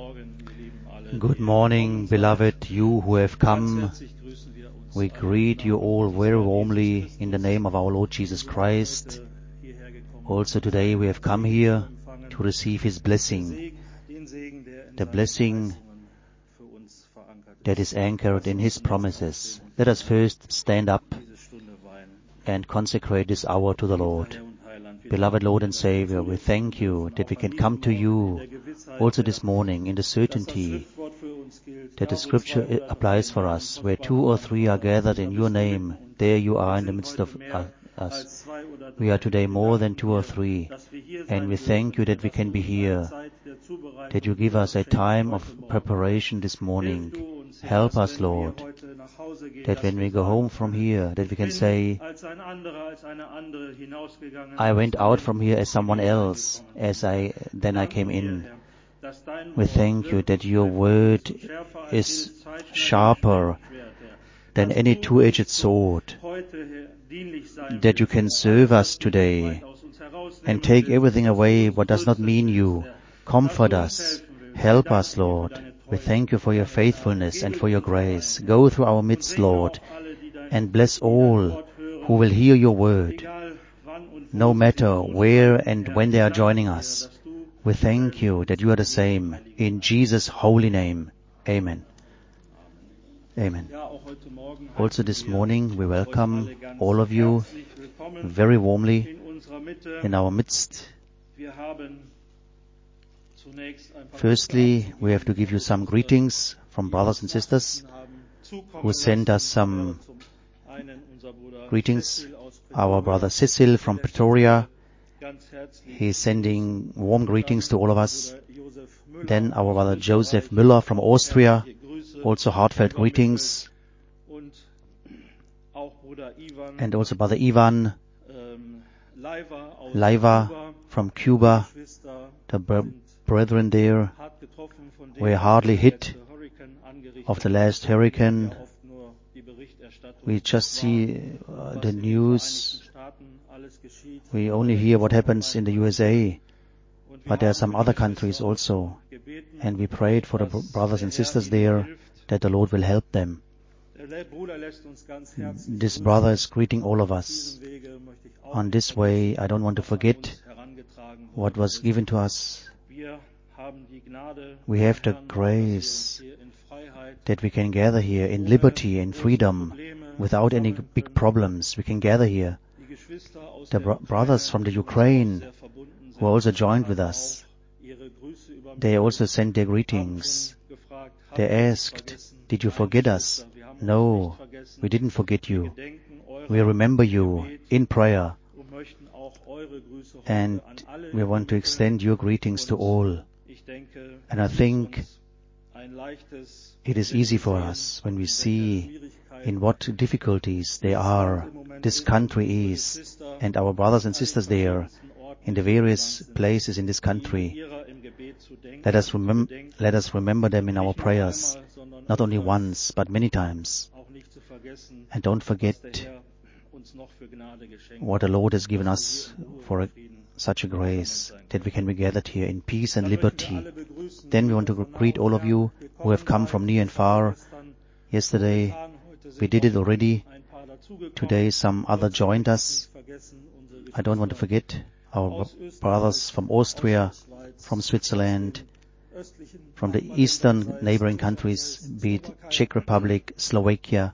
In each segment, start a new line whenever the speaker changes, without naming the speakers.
Good morning, beloved, you who have come. We greet you all very warmly in the name of our Lord Jesus Christ. Also today we have come here to receive His blessing, the blessing that is anchored in His promises. Let us first stand up and consecrate this hour to the Lord. Beloved Lord and Savior, we thank you that we can come to you also this morning in the certainty that the Scripture applies for us. Where 2 or 3 are gathered in your name, there you are in the midst of us. We are today more than 2 or 3, and we thank you that we can be here, that you give us a time of preparation this morning. Help us, Lord, that when we go home from here, that we can say, I went out from here as someone else, then I came in. We thank you that your word is sharper than any two-edged sword, that you can serve us today and take everything away what does not mean you. Comfort us. Help us, Lord. We thank you for your faithfulness and for your grace. Go through our midst, Lord, and bless all who will hear your word, no matter where and when they are joining us. We thank you that you are the same. In Jesus' holy name. Amen. Amen. Also this morning we welcome all of you very warmly in our midst. Firstly, we have to give you some greetings from brothers and sisters who sent us some greetings. Our brother Cecil from Pretoria, he's sending warm greetings to all of us. Then our brother Joseph Müller from Austria, also heartfelt greetings. And also brother Ivan Laiva from Cuba. The brethren there were hardly hit of the last hurricane. We just see the news. We only hear what happens in the USA, but there are some other countries also. And we prayed for the brothers and sisters there that the Lord will help them. This brother is greeting all of us. On this way, I don't want to forget what was given to us. We have the grace that we can gather here in liberty and freedom without any big problems. We can gather here. The brothers from the Ukraine who also joined with us, they also sent their greetings. They asked, did you forget us? No, we didn't forget you. We remember you in prayer, and we want to extend your greetings to all. And I think it is easy for us when we see in what difficulties this country is, and our brothers and sisters there in the various places in this country. Let us remember them in our prayers, not only once, but many times. And don't forget what the Lord has given us for such a grace, that we can be gathered here in peace and liberty. Then we want to greet all of you who have come from near and far. Yesterday we did it already. Today some other joined us. I don't want to forget our brothers from Austria, from Switzerland, from the eastern neighboring countries, be it Czech Republic, Slovakia,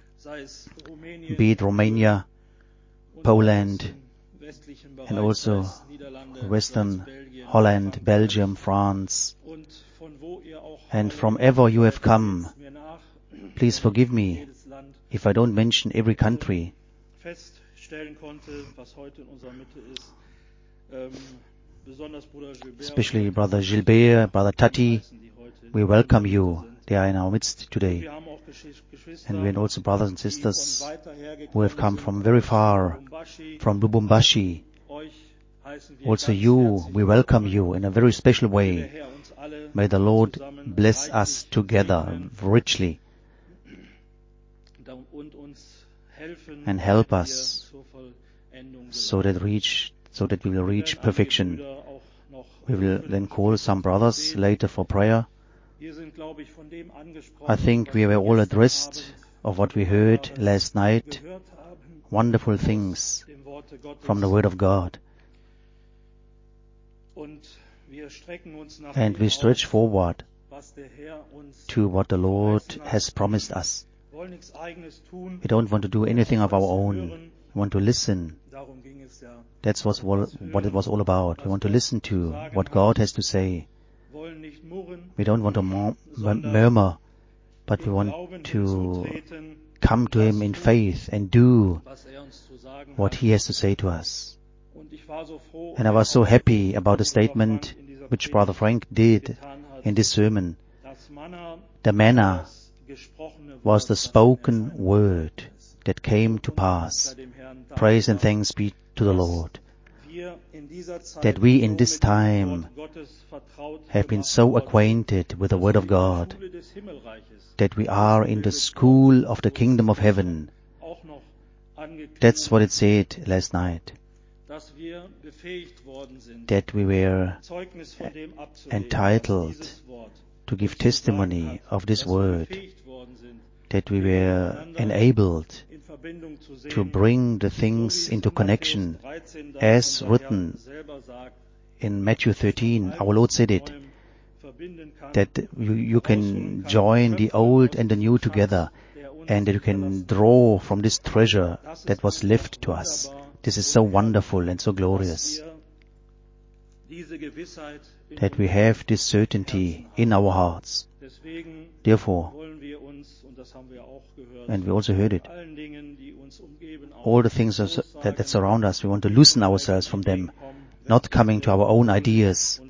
be it Romania, Poland, and also Western Holland, Belgium, France. And from ever you have come, please forgive me if I don't mention every country. Especially Brother Gilbert, Brother Tati, we welcome you. They are in our midst today. And we have also brothers and sisters who have come from very far, from Lubumbashi. Also you, we welcome you in a very special way. May the Lord bless us together richly and help us so that we will reach perfection. We will then call some brothers later for prayer, I think we were all addressed of what we heard last night, wonderful things from the Word of God. And we stretch forward to what the Lord has promised us. We don't want to do anything of our own. We want to listen. That's what it was all about. We want to listen to what God has to say. We don't want to murmur, but we want to come to Him in faith and do what He has to say to us. And I was so happy about the statement which Brother Frank did in this sermon. The manna was the spoken word that came to pass. Praise and thanks be to the Lord. That we in this time have been so acquainted with the Word of God, that we are in the school of the kingdom of heaven. That's what it said last night. That we were entitled to give testimony of this word, that we were enabled to bring the things into connection as written in Matthew 13. Our Lord said it, that you can join the old and the new together, and that you can draw from this treasure that was left to us. This is so wonderful and so glorious, that we have this certainty in our hearts. Therefore, and we also heard it, all the things that surround us, we want to loosen ourselves from them, not coming to our own ideas.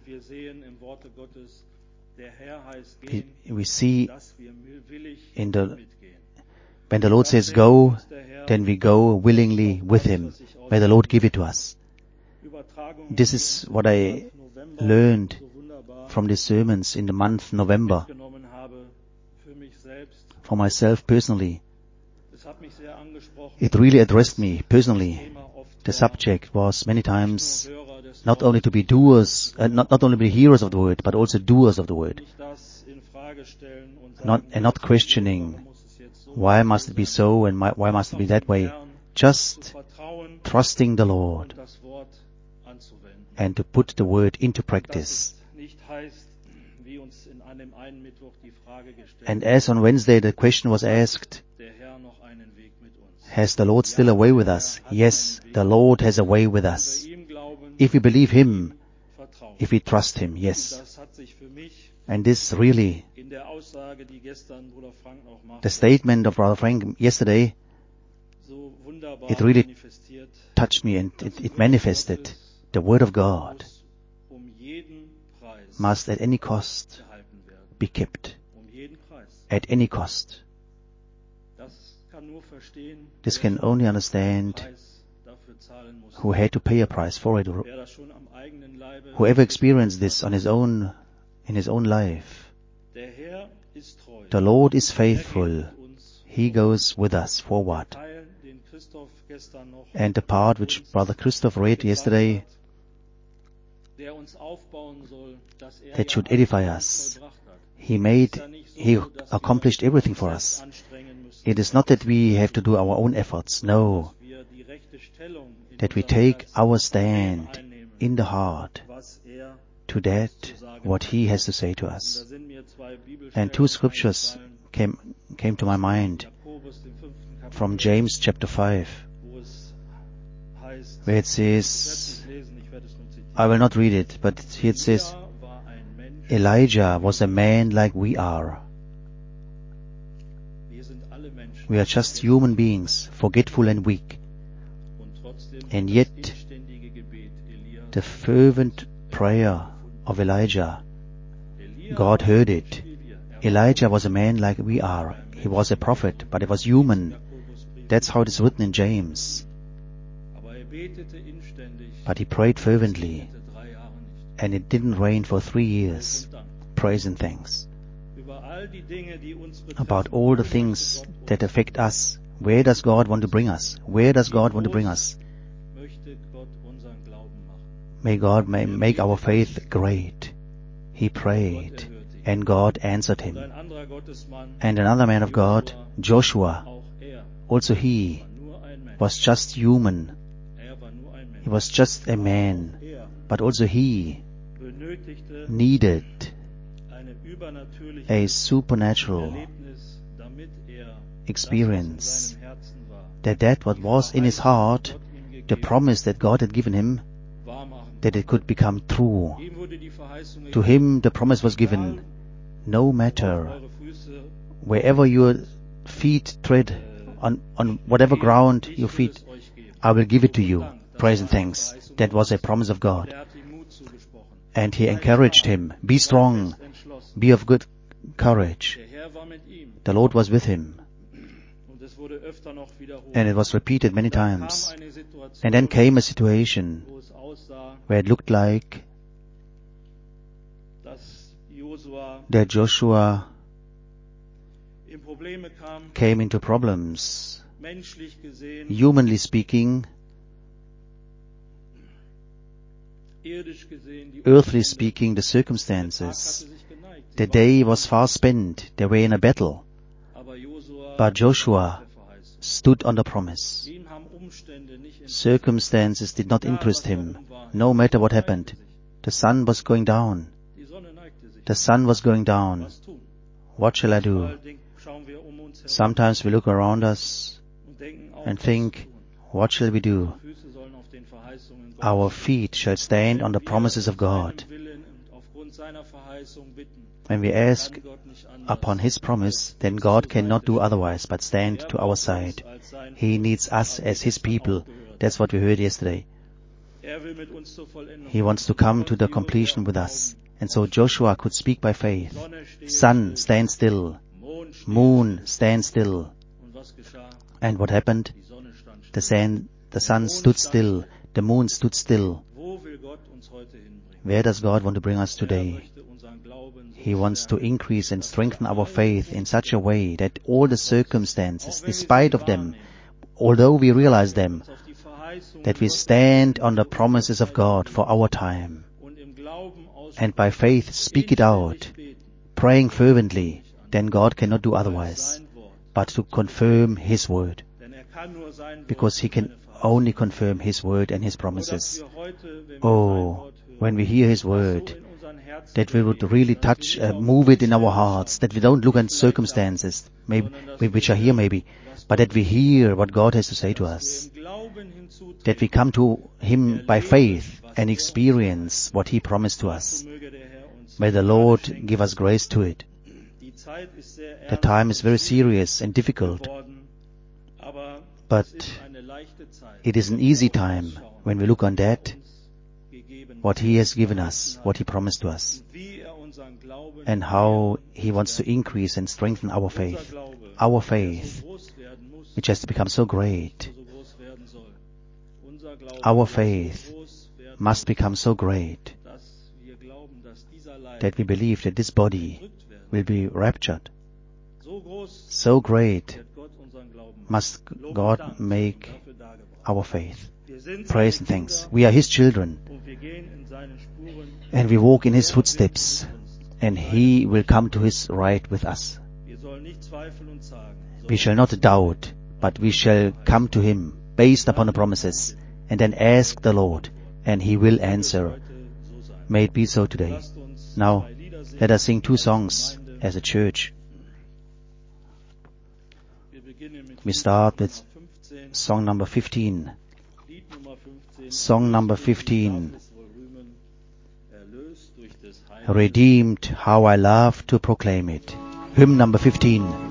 We see when the Lord says go, then we go willingly with Him. May the Lord give it to us. This is what I learned from the sermons in the month November. For myself personally, it really addressed me personally. The subject was many times not only to be doers, not only be hearers of the word, but also doers of the word. Not questioning, why must it be so and why must it be that way? Just trusting the Lord and to put the word into practice. And as on Wednesday the question was asked, has the Lord still a way with us? Yes, the Lord has a way with us. If we believe Him, if we trust Him, yes. And this really, the statement of Brother Frank yesterday, it really touched me and it manifested. The Word of God must at any cost be kept. At any cost. This can only understand who had to pay a price for it. Whoever experienced this in his own life. The Lord is faithful. He goes with us forward. And the part which Brother Christoph read yesterday, that should edify us. He accomplished everything for us. It is not that we have to do our own efforts, no. That we take our stand in the heart to that what He has to say to us. And two scriptures came to my mind from James chapter 5, where it says, I will not read it, but here it says, Elijah was a man like we are. We are just human beings, forgetful and weak. And yet, the fervent prayer of Elijah, God heard it. Elijah was a man like we are. He was a prophet, but he was human. That's how it is written in James. But he prayed fervently, and it didn't rain for 3 years. Praise and thanks. About all the things that affect us, where does God want to bring us? Where does God want to bring us? May God make our faith great. He prayed, and God answered him. And another man of God, Joshua, also he was just human. He was just a man, but also he needed a supernatural experience, that what was in his heart, the promise that God had given him, that it could become true. To him the promise was given, no matter wherever your feet tread, on whatever ground your feet, I will give it to you. Praise and thanks. That was a promise of God. And he encouraged him, be strong, be of good courage. The Lord was with him. And it was repeated many times. And then came a situation where it looked like that Joshua came into problems. Humanly speaking, earthly speaking, the circumstances, the day was far spent, they were in a battle. But Joshua stood on the promise. Circumstances did not interest him, no matter what happened. The sun was going down. The sun was going down. What shall I do? Sometimes we look around us and think, what shall we do? Our feet shall stand on the promises of God. When we ask upon His promise, then God cannot do otherwise but stand to our side. He needs us as His people. That's what we heard yesterday. He wants to come to the completion with us. And so Joshua could speak by faith. Sun, stand still. Moon, stand still. And what happened? The sun stood still. The moon stood still. Where does God want to bring us today? He wants to increase and strengthen our faith in such a way that all the circumstances, despite of them, although we realize them, that we stand on the promises of God for our time, and by faith speak it out, praying fervently, then God cannot do otherwise, but to confirm His word, because He can only confirm His word and His promises. Oh, when we hear His word, that we would really move it in our hearts, that we don't look at circumstances, maybe, which are here maybe, but that we hear what God has to say to us, that we come to Him by faith and experience what He promised to us. May the Lord give us grace to it. The time is very serious and difficult, but it is an easy time when we look on that, what He has given us, what He promised to us, and how He wants to increase and strengthen our faith. Our faith, which has to become so great. Our faith must become so great that we believe that this body will be raptured. So great must God make our faith. Praise and thanks. We are His children, and we walk in His footsteps, and He will come to His right with us. We shall not doubt, but we shall come to Him based upon the promises, and then ask the Lord, and He will answer. May it be so today. Now, let us sing 2 songs as a church. We start with song number 15. Song number 15. Redeemed, how I love to proclaim it. Hymn number 15.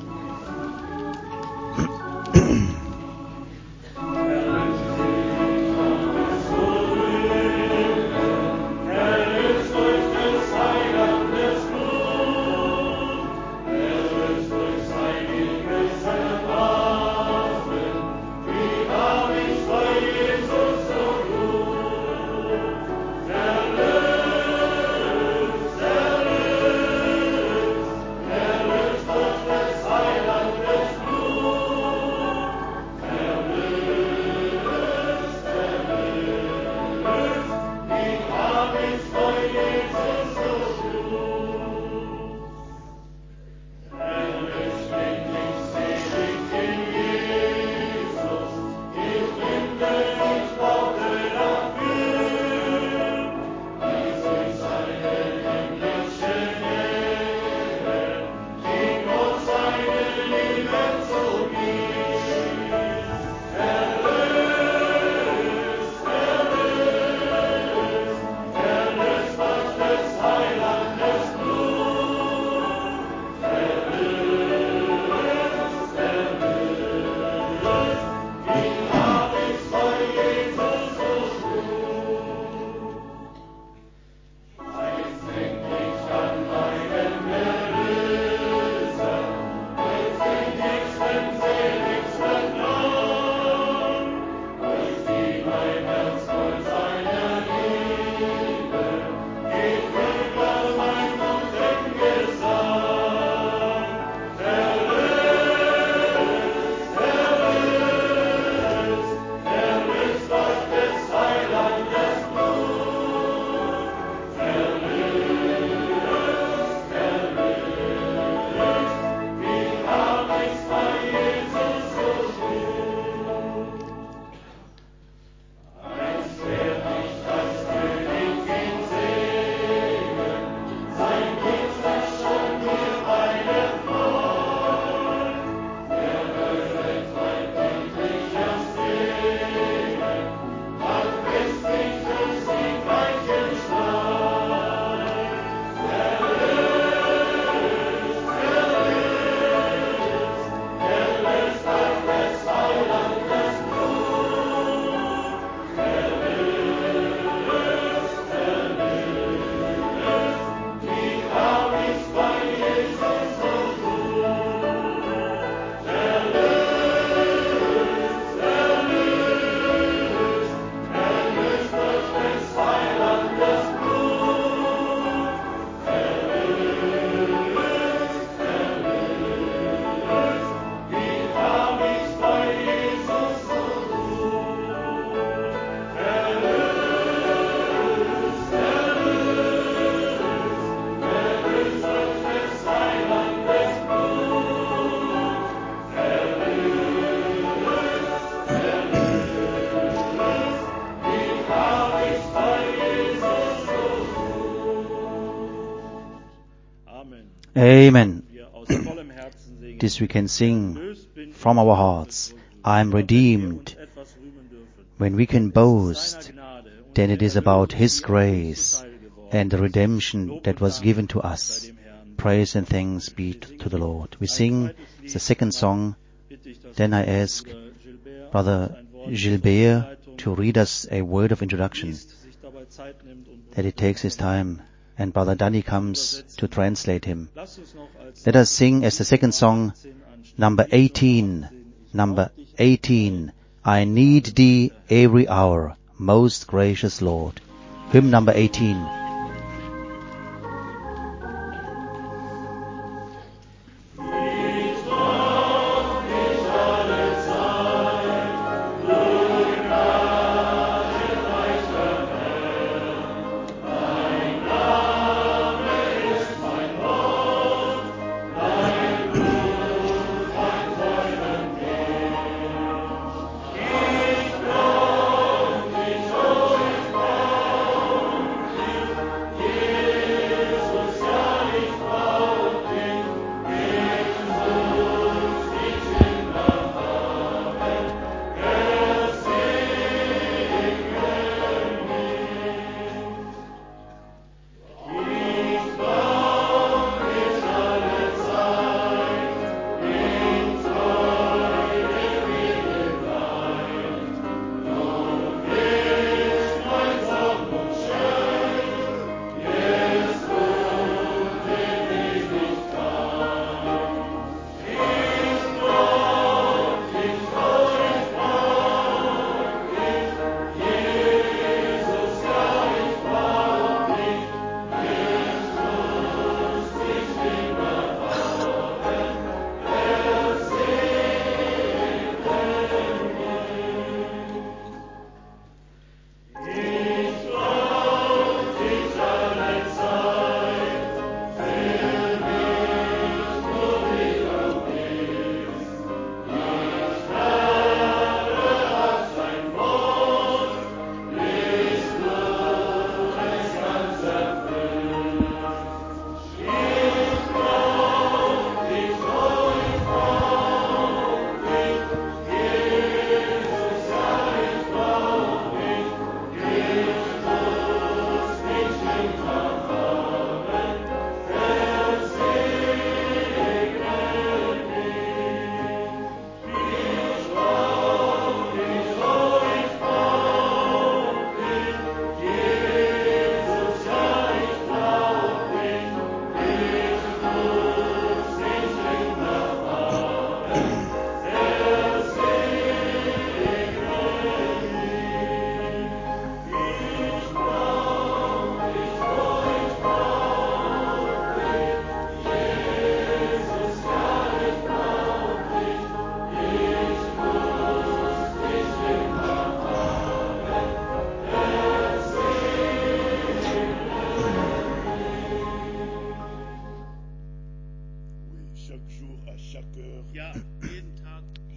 Amen. This we can sing from our hearts. I am redeemed. When we can boast, then it is about His grace and the redemption that was given to us. Praise and thanks be to the Lord. We sing the second song. Then I ask Brother Gilbert to read us a word of introduction, that he takes his time, and Brother Danny comes to translate him. Let us sing as the second song, number 18. Number 18. I need Thee every hour, most gracious Lord. Hymn number 18.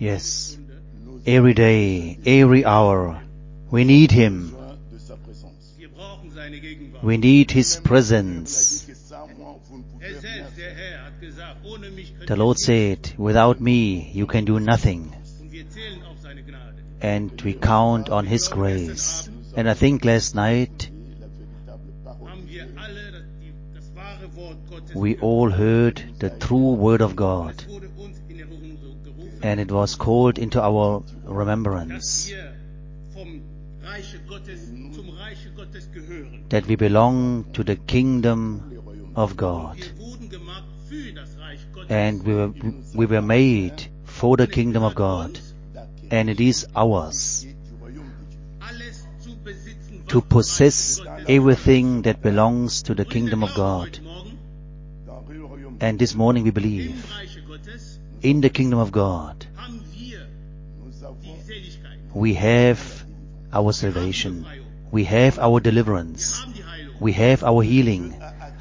Yes, every day, every hour, we need Him. We need His presence. The Lord said, without me you can do nothing. And we count on His grace. And I think last night we all heard the true Word of God, and it was called into our remembrance that we belong to the kingdom of God, and we were made for the kingdom of God, and it is ours to possess everything that belongs to the kingdom of God. And this morning we believe in the kingdom of God we have our salvation, we have our deliverance, we have our healing.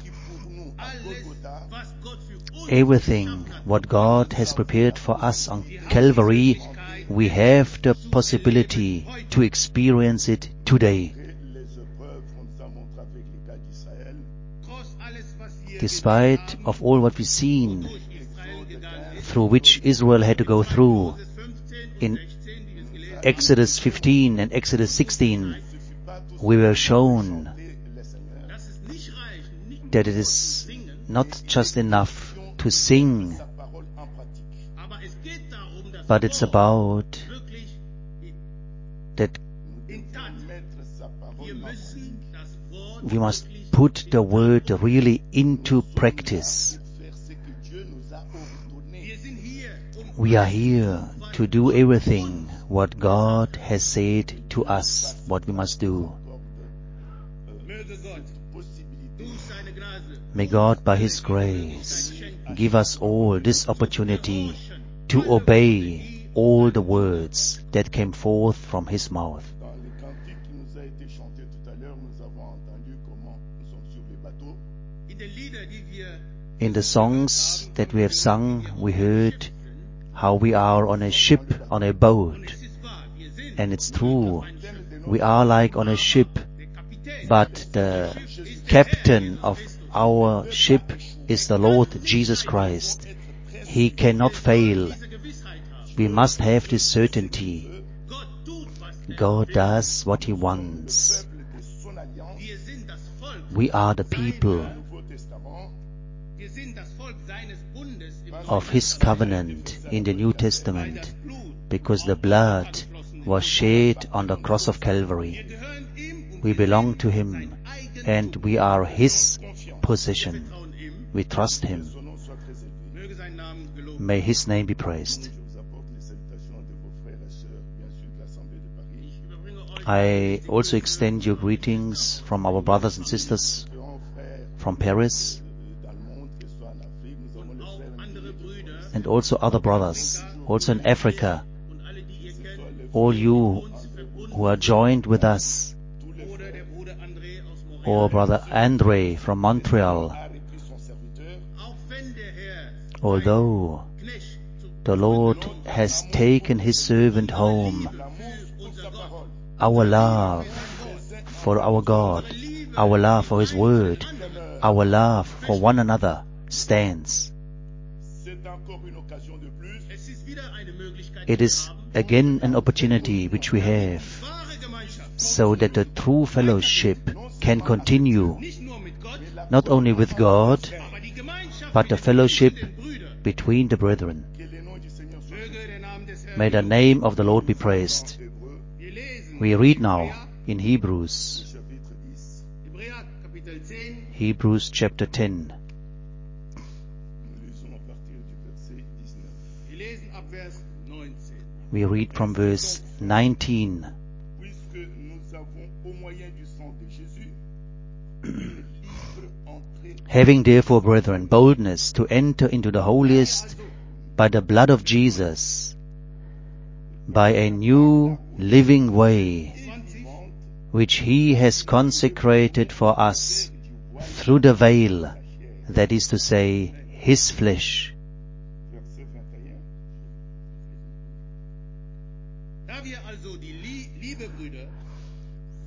Everything what God has prepared for us on Calvary, we have the possibility to experience it today. Despite of all what we've seen, through which Israel had to go through in Exodus 15 and Exodus 16, we were shown that it is not just enough to sing, but it's about that we must put the word really into practice. We are here to do everything what God has said to us, what we must do. May God, by His grace, give us all this opportunity to obey all the words that came forth from His mouth. In the songs that we have sung, we heard how we are on a ship, on a boat. And it's true, we are like on a ship, but the captain of our ship is the Lord Jesus Christ. He cannot fail. We must have this certainty. God does what He wants. We are the people of His covenant in the New Testament, because the blood was shed on the cross of Calvary. We belong to Him, and we are His possession. We trust Him. May His name be praised. I also extend you greetings from our brothers and sisters from Paris, and also other brothers, also in Africa. All you who are joined with us, or Brother Andre from Montreal. Although the Lord has taken His servant home, our love for our God, our love for His Word, our love for one another stands. It is again an opportunity which we have, so that the true fellowship can continue, not only with God, but the fellowship between the brethren. May the name of the Lord be praised. We read now in Hebrews chapter 10. We read from verse 19. Having therefore, brethren, boldness to enter into the holiest by the blood of Jesus, by a new living way, which He has consecrated for us through the veil, that is to say, His flesh.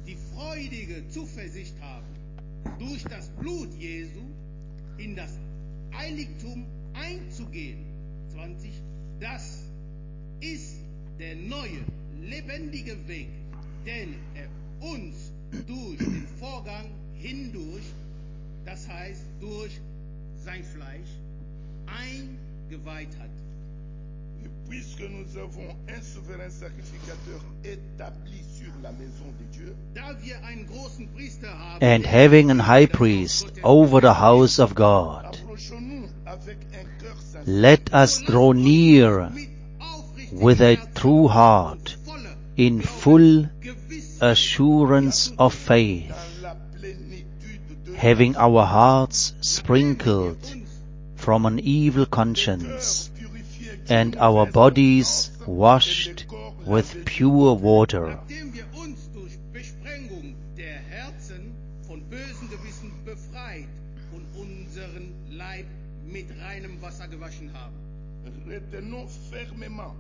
die freudige Zuversicht haben, durch das Blut Jesu in das Heiligtum einzugehen. 20. Das ist der neue, lebendige Weg, den er uns durch den Vorgang hindurch, das heißt durch sein Fleisch, eingeweiht hat.
Et puisque nous avons un souverain sacrificateur établi sur la maison de Dieu,
Da wir einen großen Priester haben,
and having an high priest over the house of God,
approchons-nous avec un cœur sincère,
let us draw near
mit aufrichtigem
with a
Herzen
true heart,
und voller
in full
Gewissheit,
assurance of faith,
dans la plénitude de
having our hearts sprinkled
uns
from an evil conscience,
purifier
and our bodies washed with pure water.
nachdem wir uns durch Besprengung der Herzen von bösen Gewissen befreit und unseren Leib mit reinem Wasser gewaschen haben.
retenons fermement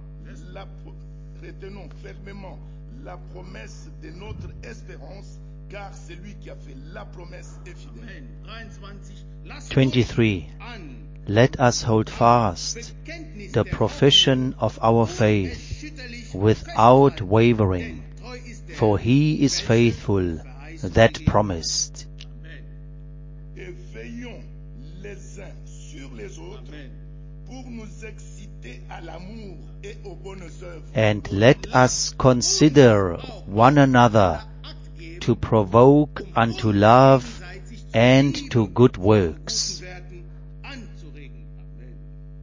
la promesse de notre espérance, car celui qui a fait la promesse est fidèle.
Amen. 23. Lasst
23.
uns an
Let us hold fast
Bekenntnis
the
der
profession of our faith
unerschütterlich
without
festhalten,
wavering,
denn treu ist der
for
Herr,
he is
welcher
faithful
Verheißung
that
gegeben hat.
promised.
Amen.
Et veillons les uns sur les autres
Amen.
pour nous exciter à l'amour et aux bonnes œuvres.
And let us consider one another
Akt geben,
to provoke unto love and to good works.
guten Werken anzuregen. Amen.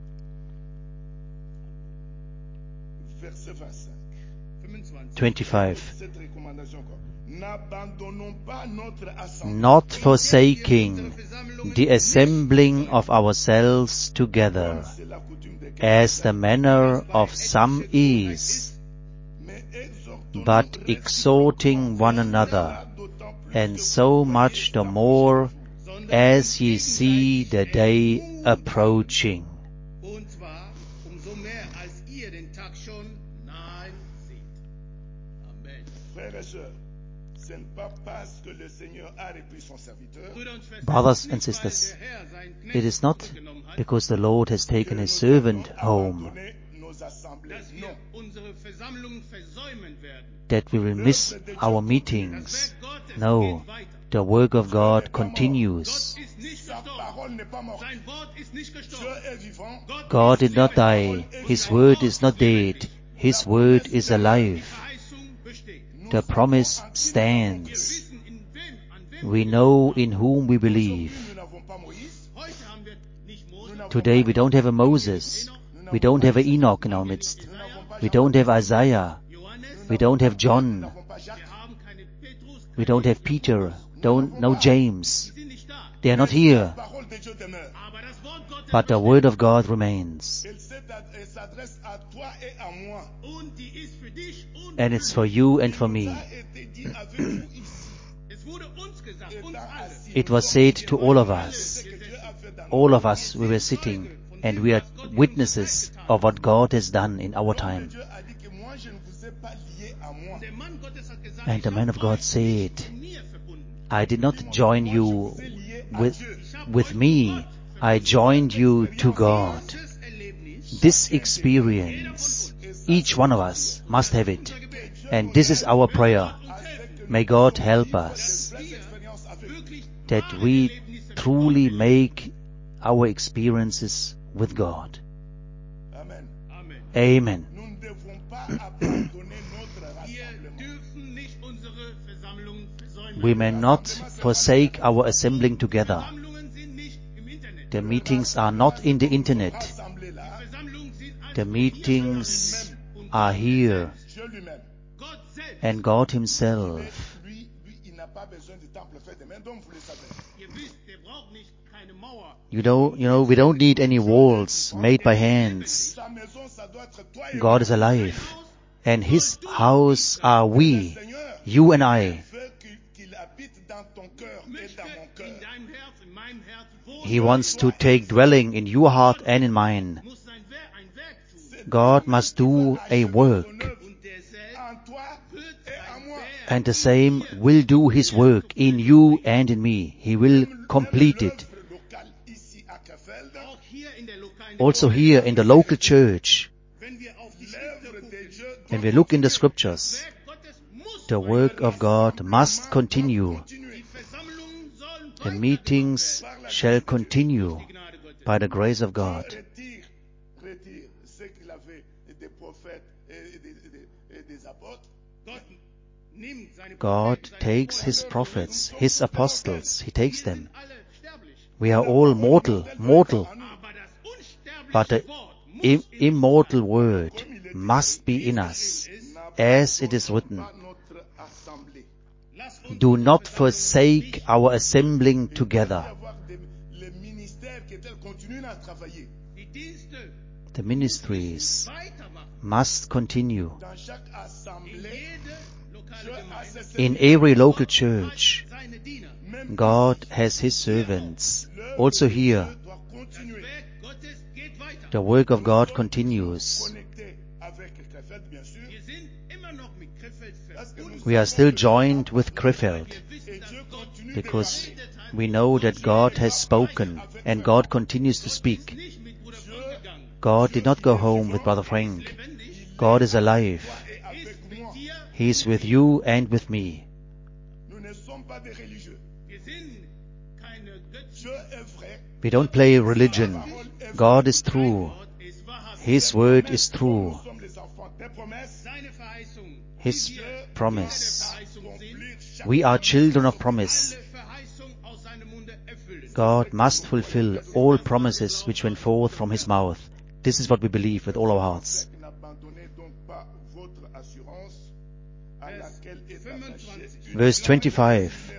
Verset 25.
25.
25.
Cette recommandation encore. N'abandonnons pas notre assemblée.
Not forsaking the assembling of ourselves together,
C'est la coutume des
as the manner of some is,
mais exhortons-nous
but exhorting one another,
d'autant plus
and so much the more as ye see the day approaching.
Und zwar umso mehr, als ihr den Tag schon nahe seht. Amen.
frères et sœurs, ce n'est pas parce que le Seigneur a repris son serviteur
Brüder und Schwestern,
Brothers
nicht,
and sisters,
weil der Herr seinen Knecht
it is not
zurückgenommen hat,
because the Lord has taken his servant home
abandonner nos assemblées.
dass wir
Non.
unsere Versammlungen versäumen werden.
that we will miss our meetings. No, the work of God continues.
Gott ist nicht
Sa
gestorben.
parole n'est pas morte.
Sein Wort ist nicht
Dieu
gestorben.
est vivant.
Gott
God
ist
did not die. His word is not dead. His word is
Die
alive.
Verheißung besteht.
The promise
Wir
stands.
wissen, an wem
We know in whom we believe.
Nous n'avons pas Moïse.
heute haben wir nicht Mose,
Today we don't have a Moses. We don't have a Enoch in our midst. We don't have Isaiah.
Johannes,
We don't have John.
Nous n'avons pas Jacques.
wir haben keine Petrus,
We don't have Peter. Don't know James.
die sind nicht da.
They are not here.
La parole de Dieu demeure.
Aber das Wort Gottes
But the word of God remains.
Elle s'adresse à toi et à moi.
und die ist für dich und
And it's for you and for me.
Ça a été dit avec vous ici.
es wurde uns gesagt, uns
Étant
alle.
assis.
It was said to all of us.
Ce que Dieu a fait dans
All of us, we were sitting, and we are witnesses of what God has done in our time.
Dieu a dit que moi je ne vous ai pas lié à moi.
Der Mann Gottes hat gesagt,
And
ich
the man
hab
of God
euch
said,
nicht zu mir verbunden.
I did not join you
Lié à
with,
Dieu.
with me, I joined you to God.
Dieses Erlebnis,
This experience, each one of us must have it. And this is our prayer. May God help us
Cette expérience avec
wirklich
that we truly make our experiences with God.
Amen.
Amen.
Amen.
Nous ne devons pas abandonner notre
Wir
rassemblement.
dürfen nicht unsere Versammlung versäumen.
We may not forsake our assembling together.
Versammlungen sind nicht im Internet.
The meetings are not in the internet.
Rassemblés là,
Versammlungen sind
The
einfach
meetings are here,
Dieu lui-même.
Gott selbst.
and God Himself.
Lui, il n'a pas besoin de temple fait de main d'homme, vous le savez.
Ihr wisst, der braucht nicht keine Mauer.
You know, we don't need any walls made by hands.
Sa maison, ça doit être toi et
God is alive, and His house are we,
Seigneur.
you and I.
Veut qu'il habite dans ton cœur et
Möchte
dans mon cœur.
in deinem Herz, in meinem Herz wohnen.
He wants to take dwelling in your heart and in mine.
Muss ein Werk tun.
God must do a work,
Und der selbst
En toi
wird
et en
sein
moi.
Werk
And the same will do His work in you and in me. He will complete it. Also here in the local church, when we look in the scriptures, the work of God must continue. The meetings shall continue by the grace of God. God takes His prophets, His apostles, He takes them. We are all mortal, but the immortal word must be in us, as it is written. Do not forsake our assembling together. The ministries must continue. In every local church, God has His servants. Also here, the work of God continues. We are still joined with Krefeld because we know that God has spoken and God continues to speak. God did not go home with Brother Frank. God is alive. He is with you and with me. We don't play religion. God is true. His word is true. His promise. We are children of promise. God must fulfill all promises which went forth from His mouth. This is what we believe with all our hearts. Verse 35.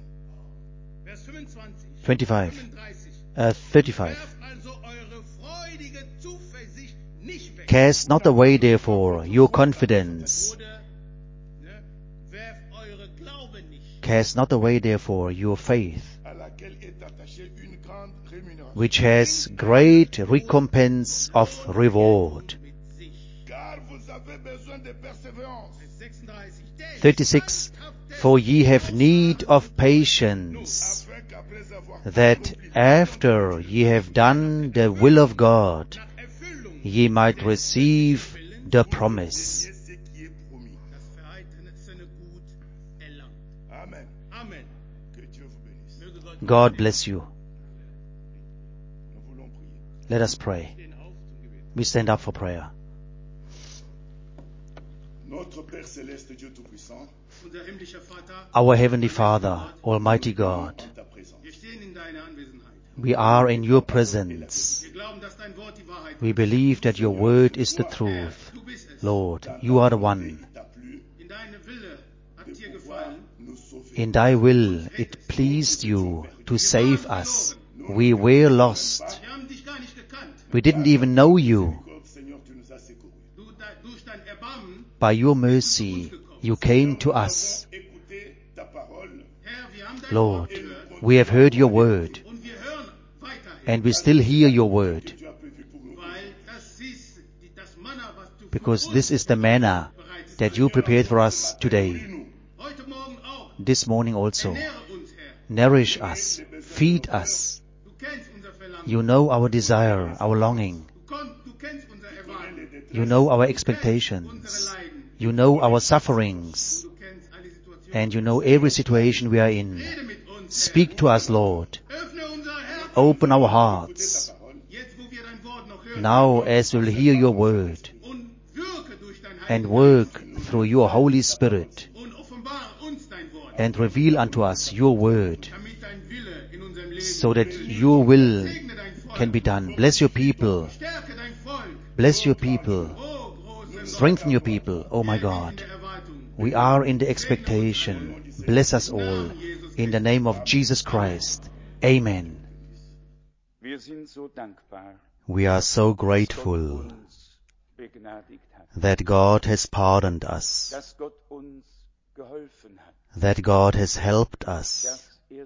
35. Cast not away, therefore, your confidence. Cast not away, therefore, your faith, which has great recompense of reward. 36. For ye have need of patience, that after ye have done the will of God, ye might receive the promise. God bless you. Let us pray. We stand up for prayer. Our Heavenly Father, Almighty God, we are in your presence. We believe that your word is the truth. Lord, you are the one. In thy will it pleased you to save us. We were lost. We didn't even know you. By your mercy, you came to us. Lord, we have heard your word, and we still hear your word, because this is the manna that you prepared for us today. This morning also. Nourish us, feed us. You know our desire, our longing. You know our expectations. You know our sufferings. And you know every situation we are in. Speak to us, Lord. Open our hearts. Now as we will hear your word and work through your Holy Spirit and reveal unto us your word so that your will can be done. Bless your people. Bless your people. Strengthen your people, oh my God. We are in the expectation. Bless us all. In the name of Jesus Christ. Amen. We are so grateful that God has pardoned us, that God has helped us,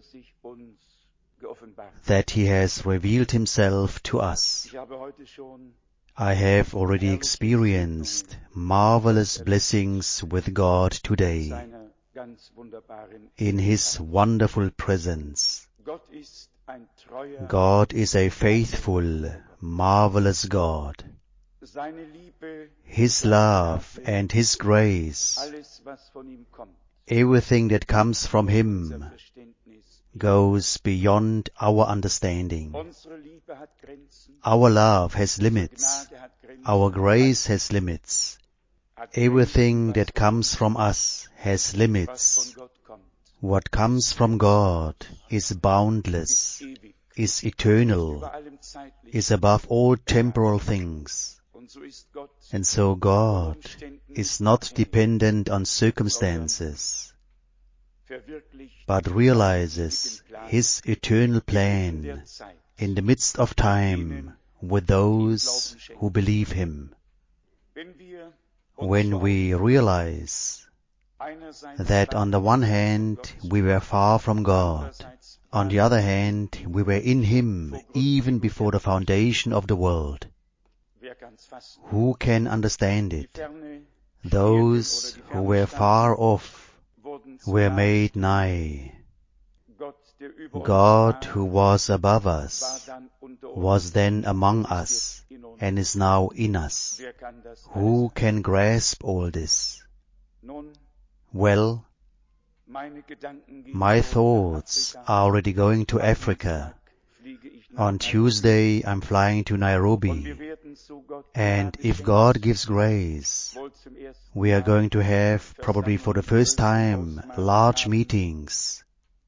that He has revealed Himself to us. I have already experienced marvelous blessings with God today. in His wonderful presence.
Gott ist ein treuer,
God is a faithful, marvelous God.
seine Liebe,
His love and His grace,
alles was von ihm kommt,
everything that comes from
unser
Him
Verständnis.
goes beyond our understanding.
Unsere Liebe hat Grenzen,
Our love has limits.
Gnade hat Grenzen,
Our grace has limits.
hat
Everything
Grenzen,
that comes from us has
was
limits.
von Gott kommt,
What comes from God is boundless,
ewig,
is eternal,
über allem zeitlich.
is above all temporal things.
Und so ist Gott
And so God
Umständen
is not dependent on circumstances,
verwirklicht
but realizes His eternal
in
plan
der Zeit.
in the midst of time with those who believe Him.
Wenn wir
When we realize
einerseits
that on the one hand we were far from God,
andererseits
on the other hand we were in Him even before the foundation of the world,
wer ganz fast
who can understand
die
it?
Ferne
Those who were far off
wurden
were
nah.
made nigh.
Gott, der über uns
God,
war,
who was above
war
us,
dann unter uns.
was then among us
In uns.
and is now in us.
Wer kann das
Who
alles?
can grasp all this?
Nun,
Well,
meine Gedanken gehen
my
schon
thoughts
nach Afrika.
are already going to
Am
Africa.
Dienstag fliege ich nach
On
Nairobi.
Tuesday I'm flying to
Und
Nairobi,
wir werden, so Gott
and
Gnade
if
schenkt,
God gives grace,
wohl zum ersten
we are
Mal
going to have, probably for the first time, large
Versammlungen
meetings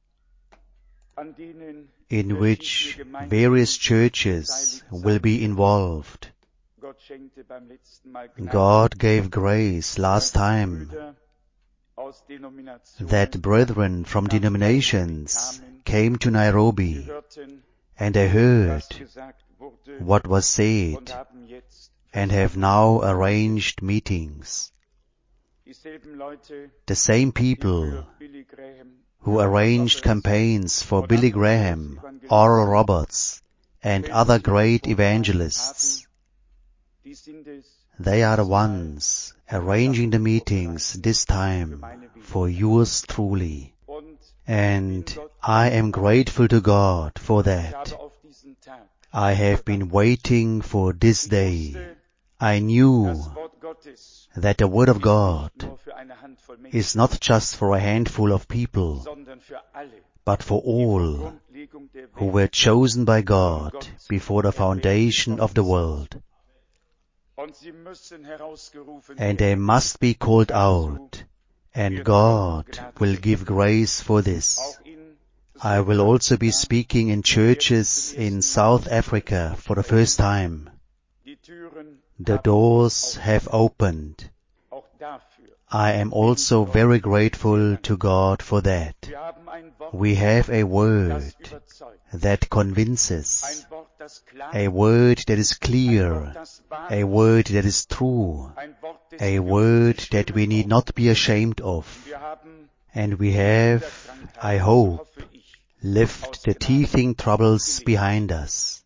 an denen
in which
verschiedene Gemeinden
various churches will be involved.
Gott schenkte beim letzten Mal Gnade,
God gave grace last
dass
time
Brüder aus Denominationen
that brethren from denominations came to Nairobi,
hörten,
and they heard
was gesagt wurde,
what was
und
said
haben jetzt
and have now arranged meetings.
dieselben Leute,
The same
die
people
für Billy Graham,
who arranged campaigns for Billy Graham, Oral Roberts, and other great evangelists,
die sind es,
they are the ones arranging the meetings this time for yours truly.
und
And I am grateful to God for
ich
that.
habe auf diesen Tag
I have been waiting for this day. I knew
das Wort Gottes
that the Word of God
nicht nur für eine Handvoll Menschen,
is not just for a handful of people,
sondern für alle,
but for
die vor
all
Grundlegung der
who
Welt
were chosen by God before the foundation of the world.
und sie müssen herausgerufen
And they must be called out, and God will give grace for this.
auch in
I will also be speaking in churches in South Africa for the first time.
die Türen
The doors have opened.
auch dafür.
I am also very grateful to God for that.
Wir haben ein Wort,
We have a
das
word
überzeugt,
that convinces,
ein Wort, das klar,
a word that is
ein Wort,
clear,
das wahr,
a word that is true,
ein Wort, des
a
wir
word
nicht
that we
schämen
need not be ashamed of.
brauchen. Wir haben
And we have, I hope, left the teething troubles behind us.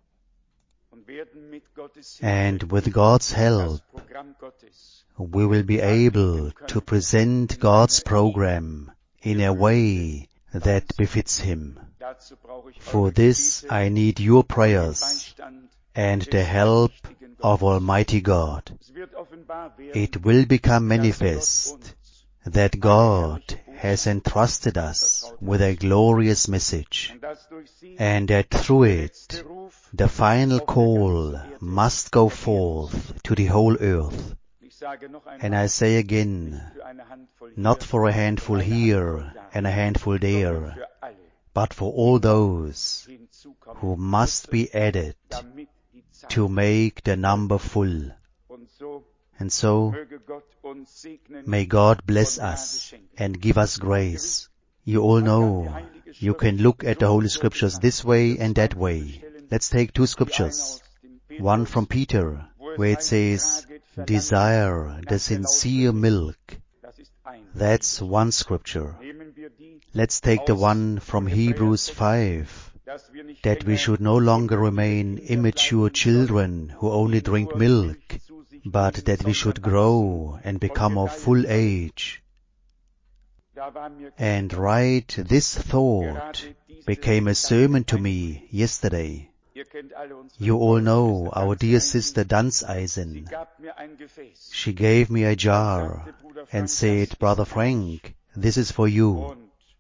und werden mit Gottes
And with God's
das
help,
Programm Gottes
we will be able to present God's program in a way that befits Him.
dazu brauche ich
For
eure
this
Gebete,
I need your
den
prayers
Beistand.
and the help of Almighty God.
Es wird offenbar werden,
It will become
dass Gott
manifest
uns
that God has entrusted us with a glorious message,
und dass durch sie
and that through
der
it
letzte Ruf,
the final call must go forth to the whole earth.
ich sage noch
And
einmal,
I say again,
für eine Handvoll
not
hier,
for a handful here and a handful
sondern
there,
für alle
but for all those
hinzukommen,
who must be added
damit die Zahl
to make the number full.
und so
And so,
möge Gott uns segnen.
may God bless us and give us grace. You all know you can look at the Holy Scriptures this way and that way. Let's take two scriptures. One from Peter, where it says, desire the sincere milk.
Das ist ein.
That's one scripture.
Nehmen wir die,
Let's take the one from Hebrews 5,
dass wir nicht
that we
länger
should no longer remain immature children who only drink milk, but that we should grow and become of full age. And right this thought became a sermon to me yesterday. You all know our dear sister Danzeisen. She gave me a jar and said, Brother Frank, this is for you.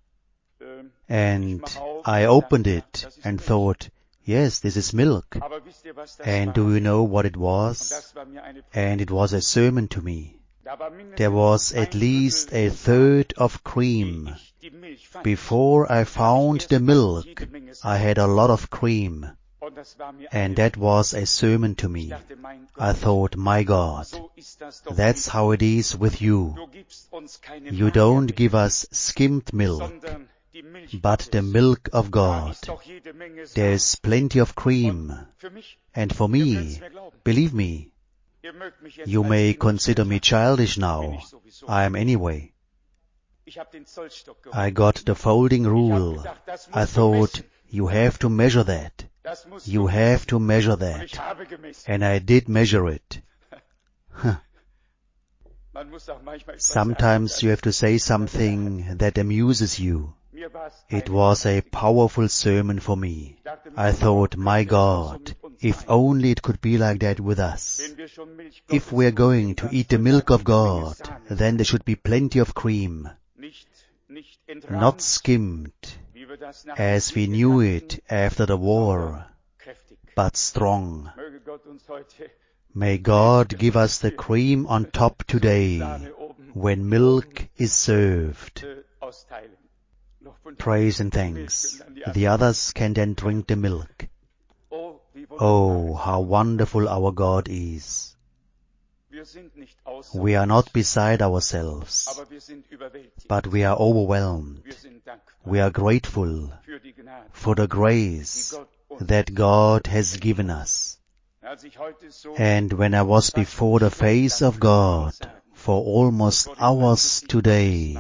And I opened it and thought, yes, this is milk. And do you know what it was? And it was a sermon to me. There was at least a third of cream. Before I found the milk, I had a lot of cream. And that was a sermon to me. I thought, my God, that's how it is with you. You don't give us skimmed milk, but the milk of God. There's plenty of cream. And for me, believe me, you may consider me childish now. I am anyway. I got the folding rule. I thought, you have to measure that. You have to measure that. And I did measure it. Sometimes you have to say something that amuses you. It was a powerful sermon for me. I thought, my God, if only it could be like that with us. If we're going to eat the milk of God, then there should be plenty of cream. Not skimmed, as we knew it after the war, but strong. May God give us the cream on top today, when milk is served. Praise and thanks. The others can then drink the milk. Oh, how wonderful our God is. We are not beside ourselves, but we are overwhelmed. We are grateful for the grace that God has given us. And when I was before the face of God for almost hours today,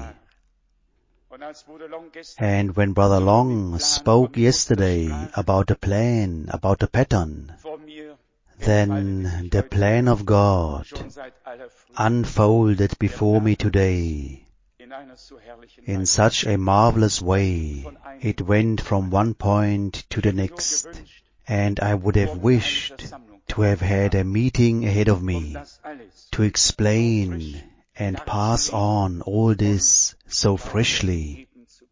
and when Brother Long spoke yesterday about the plan, about the pattern, then the plan of God unfolded before me today in such a marvelous way. It went from one point to the next, and I would have wished to have had a meeting ahead of me to explain and pass on all this so freshly.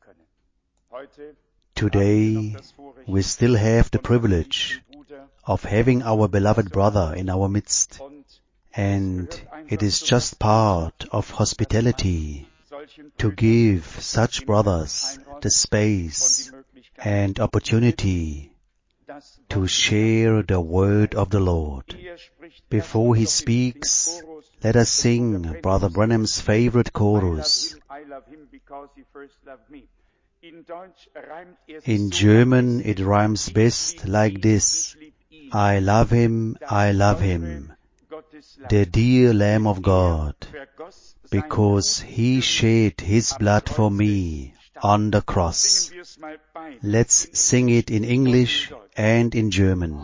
Today we still have the privilege of having our beloved brother in our midst, and it is just part of hospitality to give such brothers the space and opportunity to share the word of the Lord. Before he speaks, let us sing Brother Branham's favorite chorus. In German it rhymes best like this: I love him, the dear Lamb of God, because he shed his blood for me on the cross. Let's sing it in English and in German.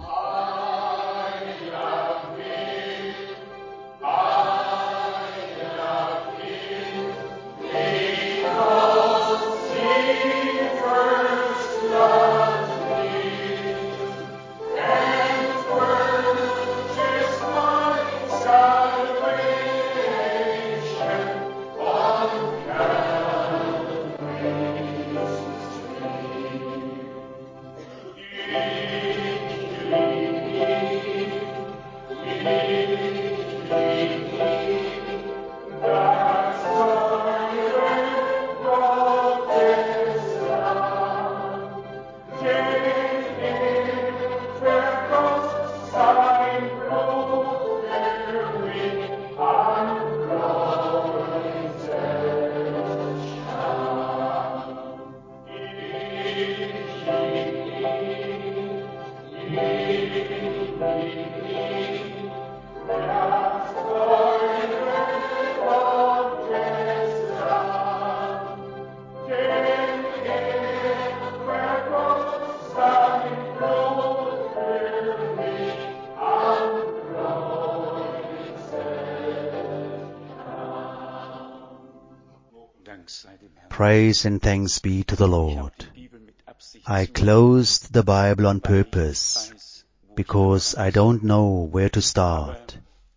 Praise and thanks be to the Lord. I closed the Bible on purpose because I don't know where to start.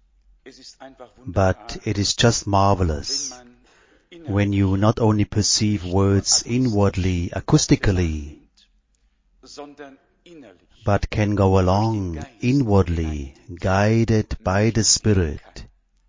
But it is just marvelous when you not only perceive words inwardly, acoustically, but can go along inwardly, guided by the Spirit,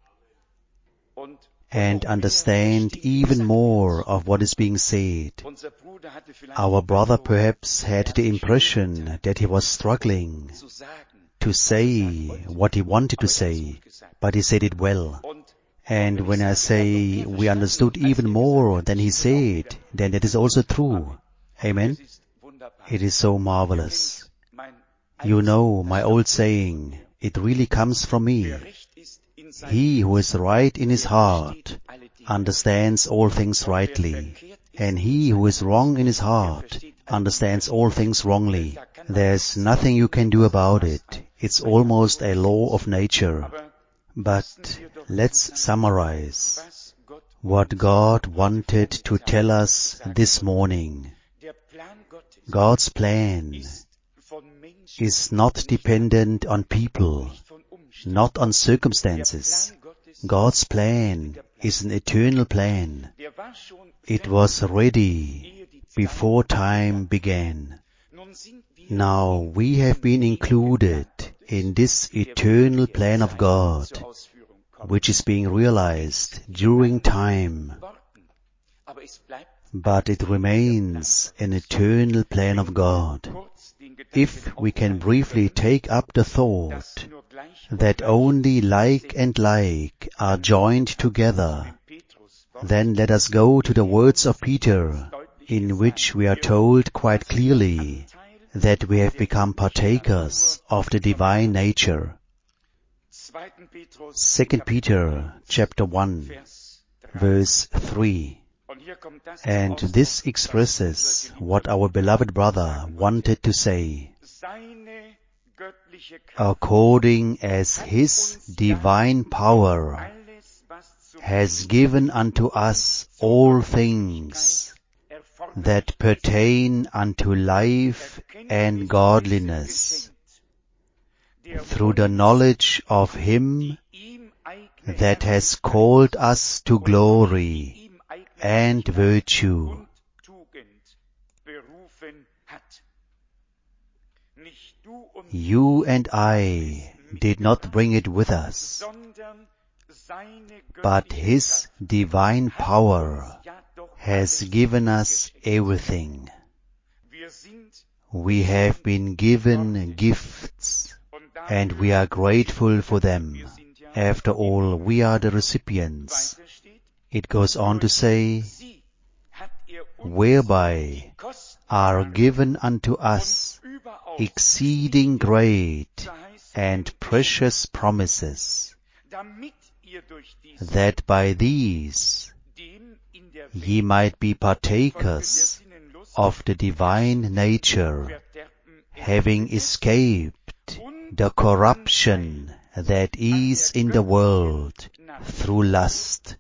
and understand even more of what is being said. Our brother perhaps had the impression that he was struggling to say what he wanted to say, but he said it well. And when I say we understood even more than he said, then that is also true. Amen? It is so marvelous. You know my old saying, it really comes from me. He who is right in his heart understands all things rightly, and he who is wrong in his heart understands all things wrongly. There's nothing you can do about it. It's almost a law of nature. But let's summarize what God wanted to tell us this morning. God's plan is not dependent on people, not on circumstances. God's plan is an eternal plan. It was ready before time began. Now we have been included in this eternal plan of God, which is being realized during time. But it remains an eternal plan of God. If we can briefly take up the thought that only like and like are joined together, then let us go to the words of Peter, in which we are told quite clearly that we have become partakers of the divine nature. 2 Peter chapter 1, verse 3. And this expresses what our beloved brother wanted to say. According as his divine power has given unto us all things that pertain unto life and godliness, through the knowledge of him that has called us to glory and virtue. You and I did not bring it with us, but his divine power has given us everything. We have been given gifts, and we are grateful for them. After all, we are the recipients. It goes on to say, whereby are given unto us exceeding great and precious promises, that by these ye might be partakers of the divine nature, having escaped the corruption that is in the world through lust.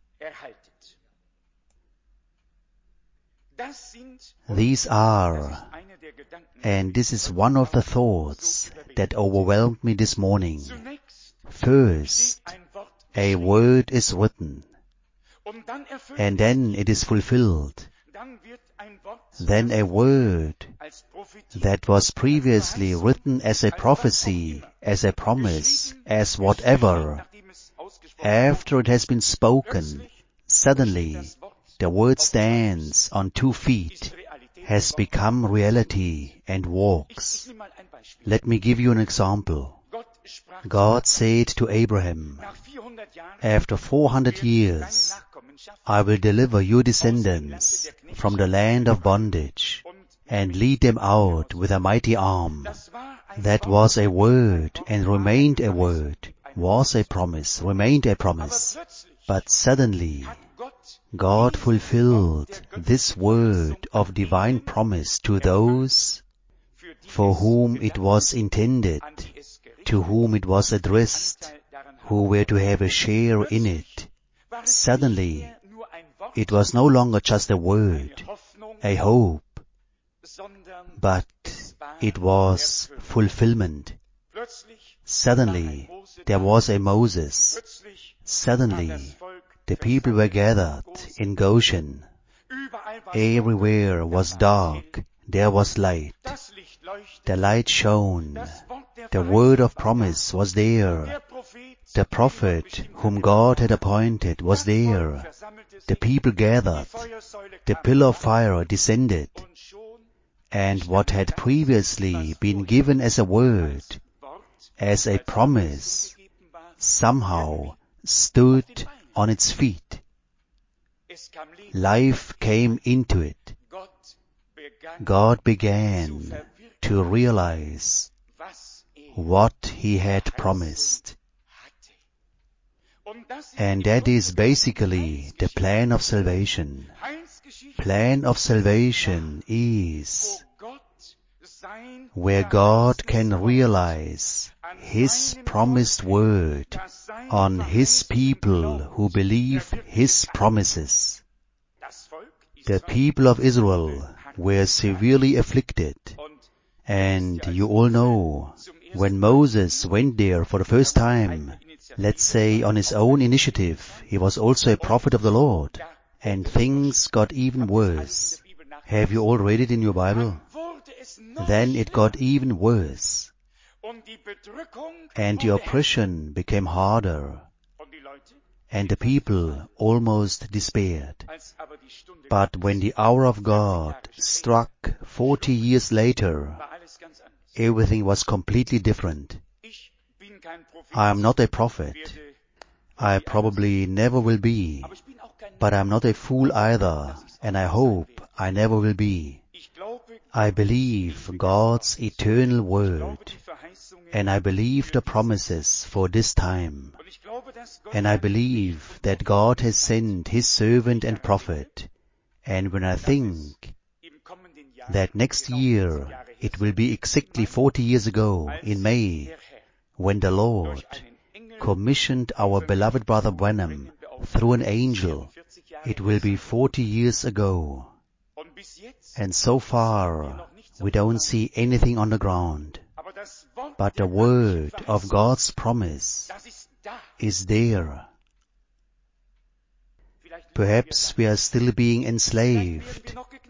These are, and this is one of the thoughts that overwhelmed me this morning. First, a word is written, and then it is fulfilled. Then a word that was previously written as a prophecy, as a promise, as whatever, after it has been spoken, suddenly the word stands on 2 feet, has become reality and walks. Let me give you an example. God said to Abraham, after 400 years, I will deliver your descendants from the land of bondage and lead them out with a mighty arm. That was a word and remained a word, was a promise, remained a promise. But suddenly, God fulfilled this word of divine promise to those for whom it was intended, to whom it was addressed, who were to have a share in it. Suddenly, it was no longer just a word, a hope, but it was fulfillment. Suddenly, there was a Moses. Suddenly, the people were gathered in Goshen. Everywhere was dark. There was light. The light shone. The word of promise was there. The prophet whom God had appointed was there. The people gathered. The pillar of fire descended. And what had previously been given as a word, as a promise, somehow stood on its feet. Life came into it. God began to realize what He had promised. And that is basically the plan of salvation. Plan of salvation is where God can realize His promised word on His people who believe His promises. The people of Israel were severely afflicted, and you all know, when Moses went there for the first time, let's say on his own initiative, he was also a prophet of the Lord, and things got even worse. Have you all read it in your Bible? Then it got even worse, and the oppression became harder, and the people almost despaired. But when the hour of God struck 40 years later, everything was completely different. I am not a prophet. I probably never will be. But I am not a fool either, and I hope I never will be. I believe God's eternal word, and I believe the promises for this time. And I believe that God has sent His servant and prophet. And when I think that next year it will be exactly 40 years ago in May, when the Lord commissioned our beloved brother Branham through an angel, it will be 40 years ago. And so far, we don't see anything on the ground. But the word of God's promise is there. Perhaps we are still being enslaved.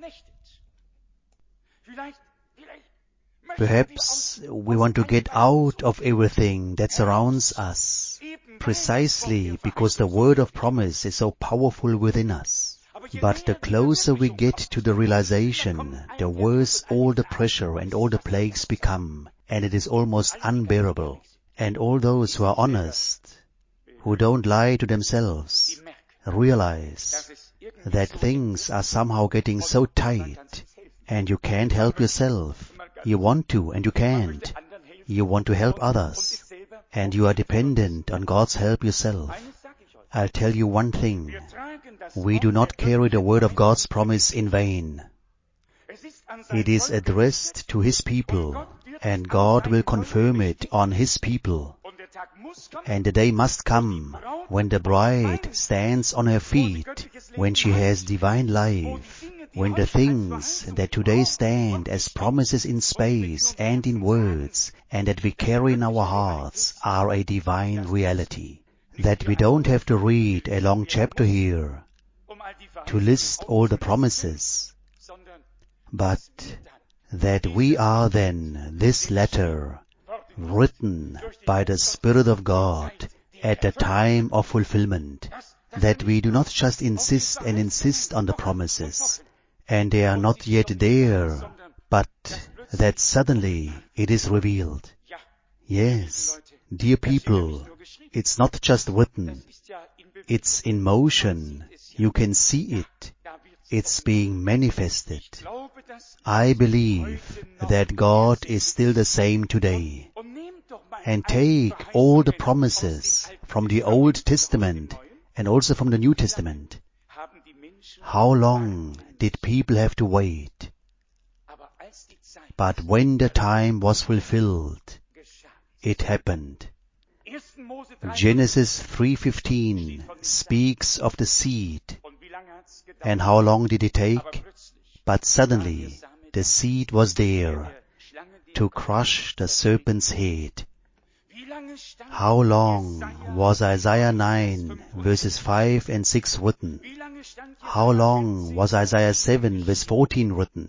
Perhaps we want to get out of everything that surrounds us, precisely because the word of promise is so powerful within us. But the closer we get to the realization, the worse all the pressure and all the plagues become, and it is almost unbearable. And all those who are honest, who don't lie to themselves, realize that things are somehow getting so tight, and you can't help yourself. You want to, and you can't. You want to help others, and you are dependent on God's help yourself. I'll tell you one thing. We do not carry the word of God's promise in vain. It is addressed to His people, and God will confirm it on His people. And the day must come when the bride stands on her feet, when she has divine life, when the things that today stand as promises in space and in words, and that we carry in our hearts, are a divine reality. That we don't have to read a long chapter here to list all the promises, but that we are then this letter written by the Spirit of God at the time of fulfillment, that we do not just insist and insist on the promises, and they are not yet there, but that suddenly it is revealed. Yes, dear people, it's not just written, it's in motion. You can see it. It's being manifested. I believe that God is still the same today. And take all the promises from the Old Testament and also from the New Testament. How long did people have to wait? But when the time was fulfilled, it happened. Genesis 3:15 speaks of the seed. And how long did it take? But suddenly the seed was there to crush the serpent's head. How long was Isaiah 9 verses 5 and 6 written? How long was Isaiah 7 verse 14 written?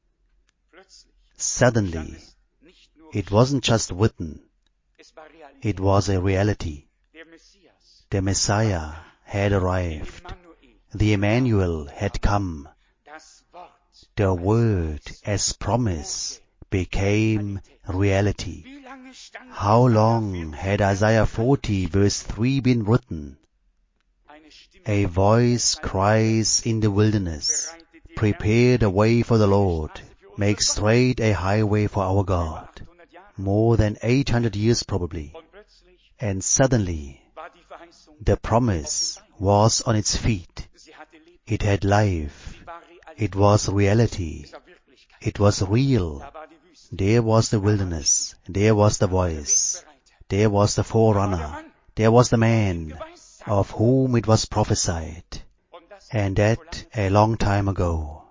Suddenly, it wasn't just written, it was a reality. The Messiah had arrived. The Emmanuel had come. The Word as promise became reality. How long had Isaiah 40 verse 3 been written? A voice cries in the wilderness, prepare the way for the Lord, make straight a highway for our God. More than 800 years probably. And suddenly, the promise was on its feet. It had life. It was reality. It was real. There was the wilderness. There was the voice. There was the forerunner. There was the man of whom it was prophesied. And that a long time ago.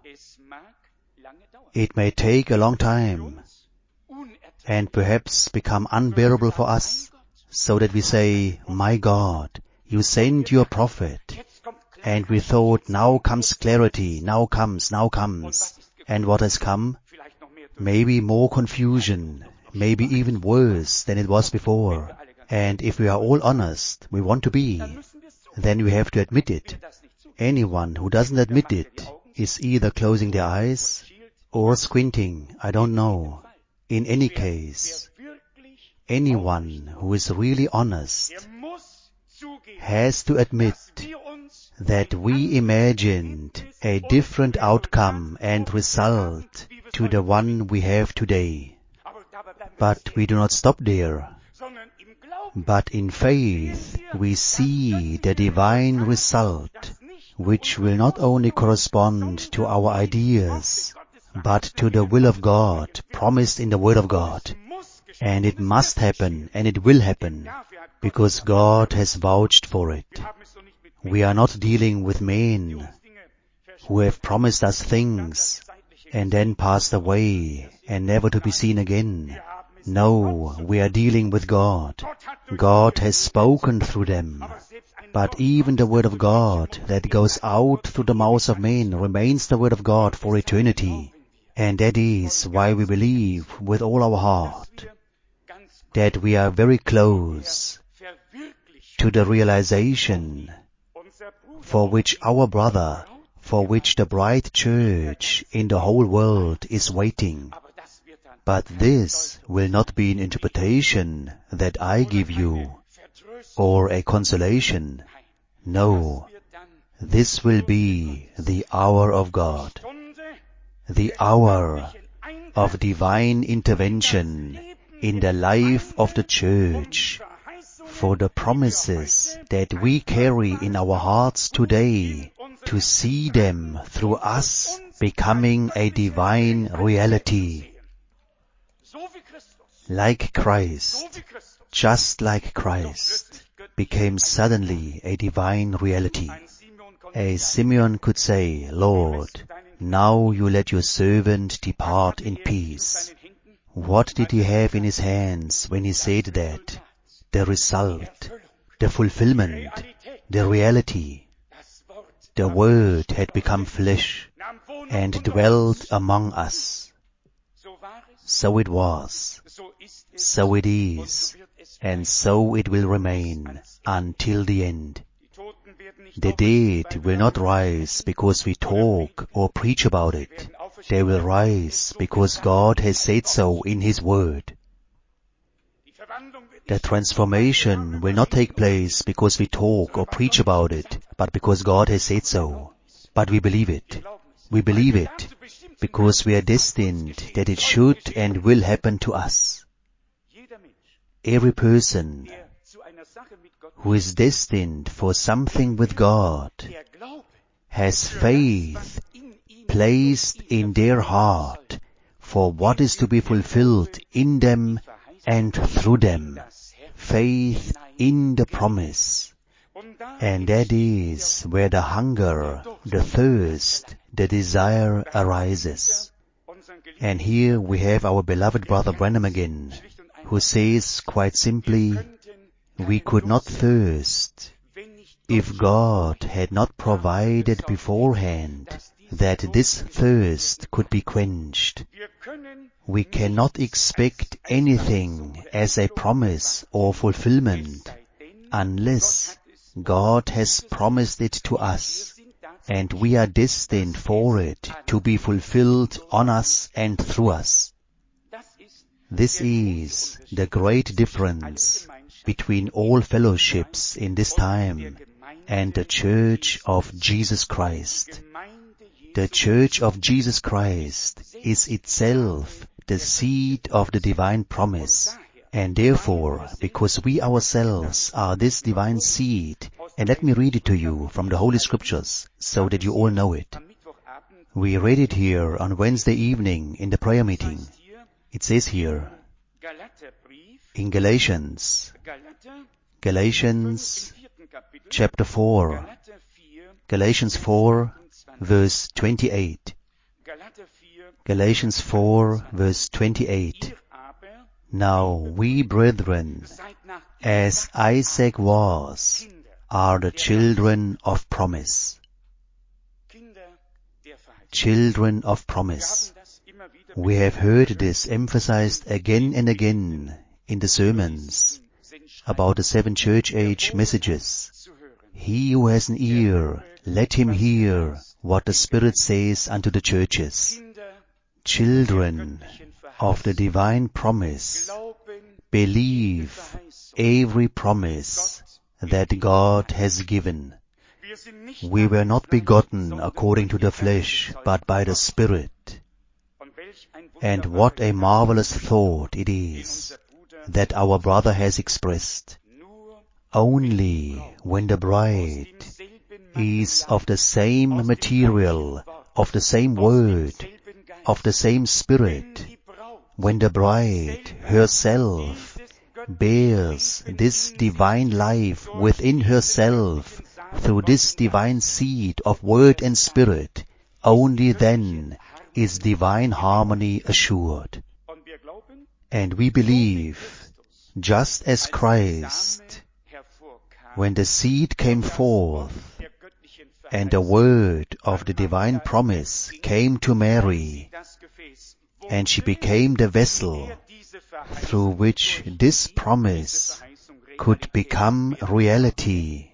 It may take a long time and perhaps become unbearable for us, so that we say, my God, you sent your prophet. And we thought, now comes clarity, now comes. And what has come? Maybe more confusion, maybe even worse than it was before. And if we are all honest, we want to be, then we have to admit it. Anyone who doesn't admit it is either closing their eyes or squinting, I don't know. In any case, anyone who is really honest has to admit that we imagined a different outcome and result to the one we have today. But we do not stop there. But in faith, we see the divine result, which will not only correspond to our ideas, but to the will of God, promised in the Word of God. And it must happen, and it will happen, because God has vouched for it. We are not dealing with men who have promised us things and then passed away and never to be seen again. No, we are dealing with God. God has spoken through them. But even the Word of God that goes out through the mouth of men remains the Word of God for eternity. And that is why we believe with all our heart that we are very close to the realization for which our brother, for which the bride church in the whole world is waiting. But this will not be an interpretation that I give you, or a consolation. No, this will be the hour of God, the hour of divine intervention in the life of the church, for the promises that we carry in our hearts today, to see them through us becoming a divine reality. Like Christ, just like Christ, became suddenly a divine reality. A Simeon could say, Lord, now you let your servant depart in peace. What did he have in his hands when he said that? The result, the fulfillment, the reality. The Word had become flesh and dwelt among us. So it was, so it is, and so it will remain until the end. The dead will not rise because we talk or preach about it. They will rise because God has said so in His Word. The transformation will not take place because we talk or preach about it, but because God has said so. But we believe it. We believe it because we are destined that it should and will happen to us. Every person who is destined for something with God has faith placed in their heart for what is to be fulfilled in them and through them. Faith in the promise. And that is where the hunger, the thirst, the desire arises. And here we have our beloved brother Branham again, who says quite simply, we could not thirst if God had not provided beforehand that this thirst could be quenched. We cannot expect anything as a promise or fulfillment unless God has promised it to us, and we are destined for it to be fulfilled on us and through us. This is the great difference between all fellowships in this time and the Church of Jesus Christ. The Church of Jesus Christ is itself the seed of the divine promise, and therefore, because we ourselves are this divine seed, and let me read it to you from the Holy Scriptures so that you all know it. We read it here on Wednesday evening in the prayer meeting. It says here, in Galatians chapter 4, Galatians 4, verse 28. Galatians 4, verse 28. Now we, brethren, as Isaac was, are the children of promise. Children of promise. We have heard this emphasized again and again in the sermons about the 7 church age messages. He who has an ear, let him hear what the Spirit says unto the churches. Children of the divine promise, believe every promise that God has given. We were not begotten according to the flesh, but by the Spirit. And what a marvelous thought it is that our brother has expressed. Only when the bride is of the same material, of the same word, of the same Spirit, when the bride herself bears this divine life within herself through this divine seed of word and spirit, only then is divine harmony assured. And we believe, just as Christ, when the seed came forth and the word of the divine promise came to Mary, and she became the vessel through which this promise could become reality,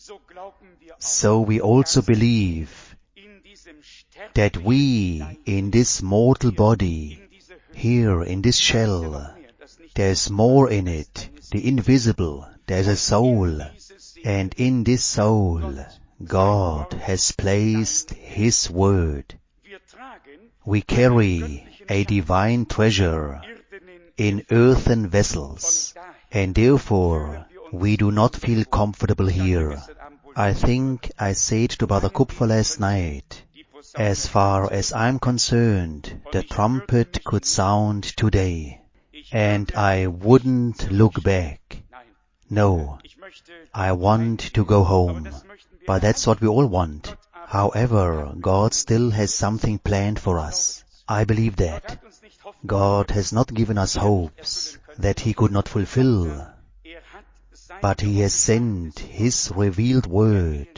so we also believe that we in this mortal body, here in this shell, there's more in it, the invisible, there's a soul, and in this soul God has placed His word. We carry a divine treasure in earthen vessels, and therefore we do not feel comfortable here. I think I said to Brother Kupfer last night, as far as I'm concerned, the trumpet could sound today, and I wouldn't look back. No, I want to go home, but that's what we all want. However, God still has something planned for us. I believe that. God has not given us hopes that He could not fulfill, but He has sent His revealed word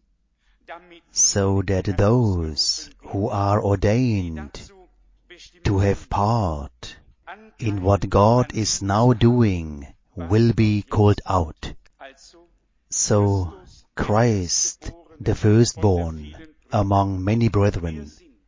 so that those who are ordained to have part in what God is now doing will be called out. So Christ, the firstborn among many brethren,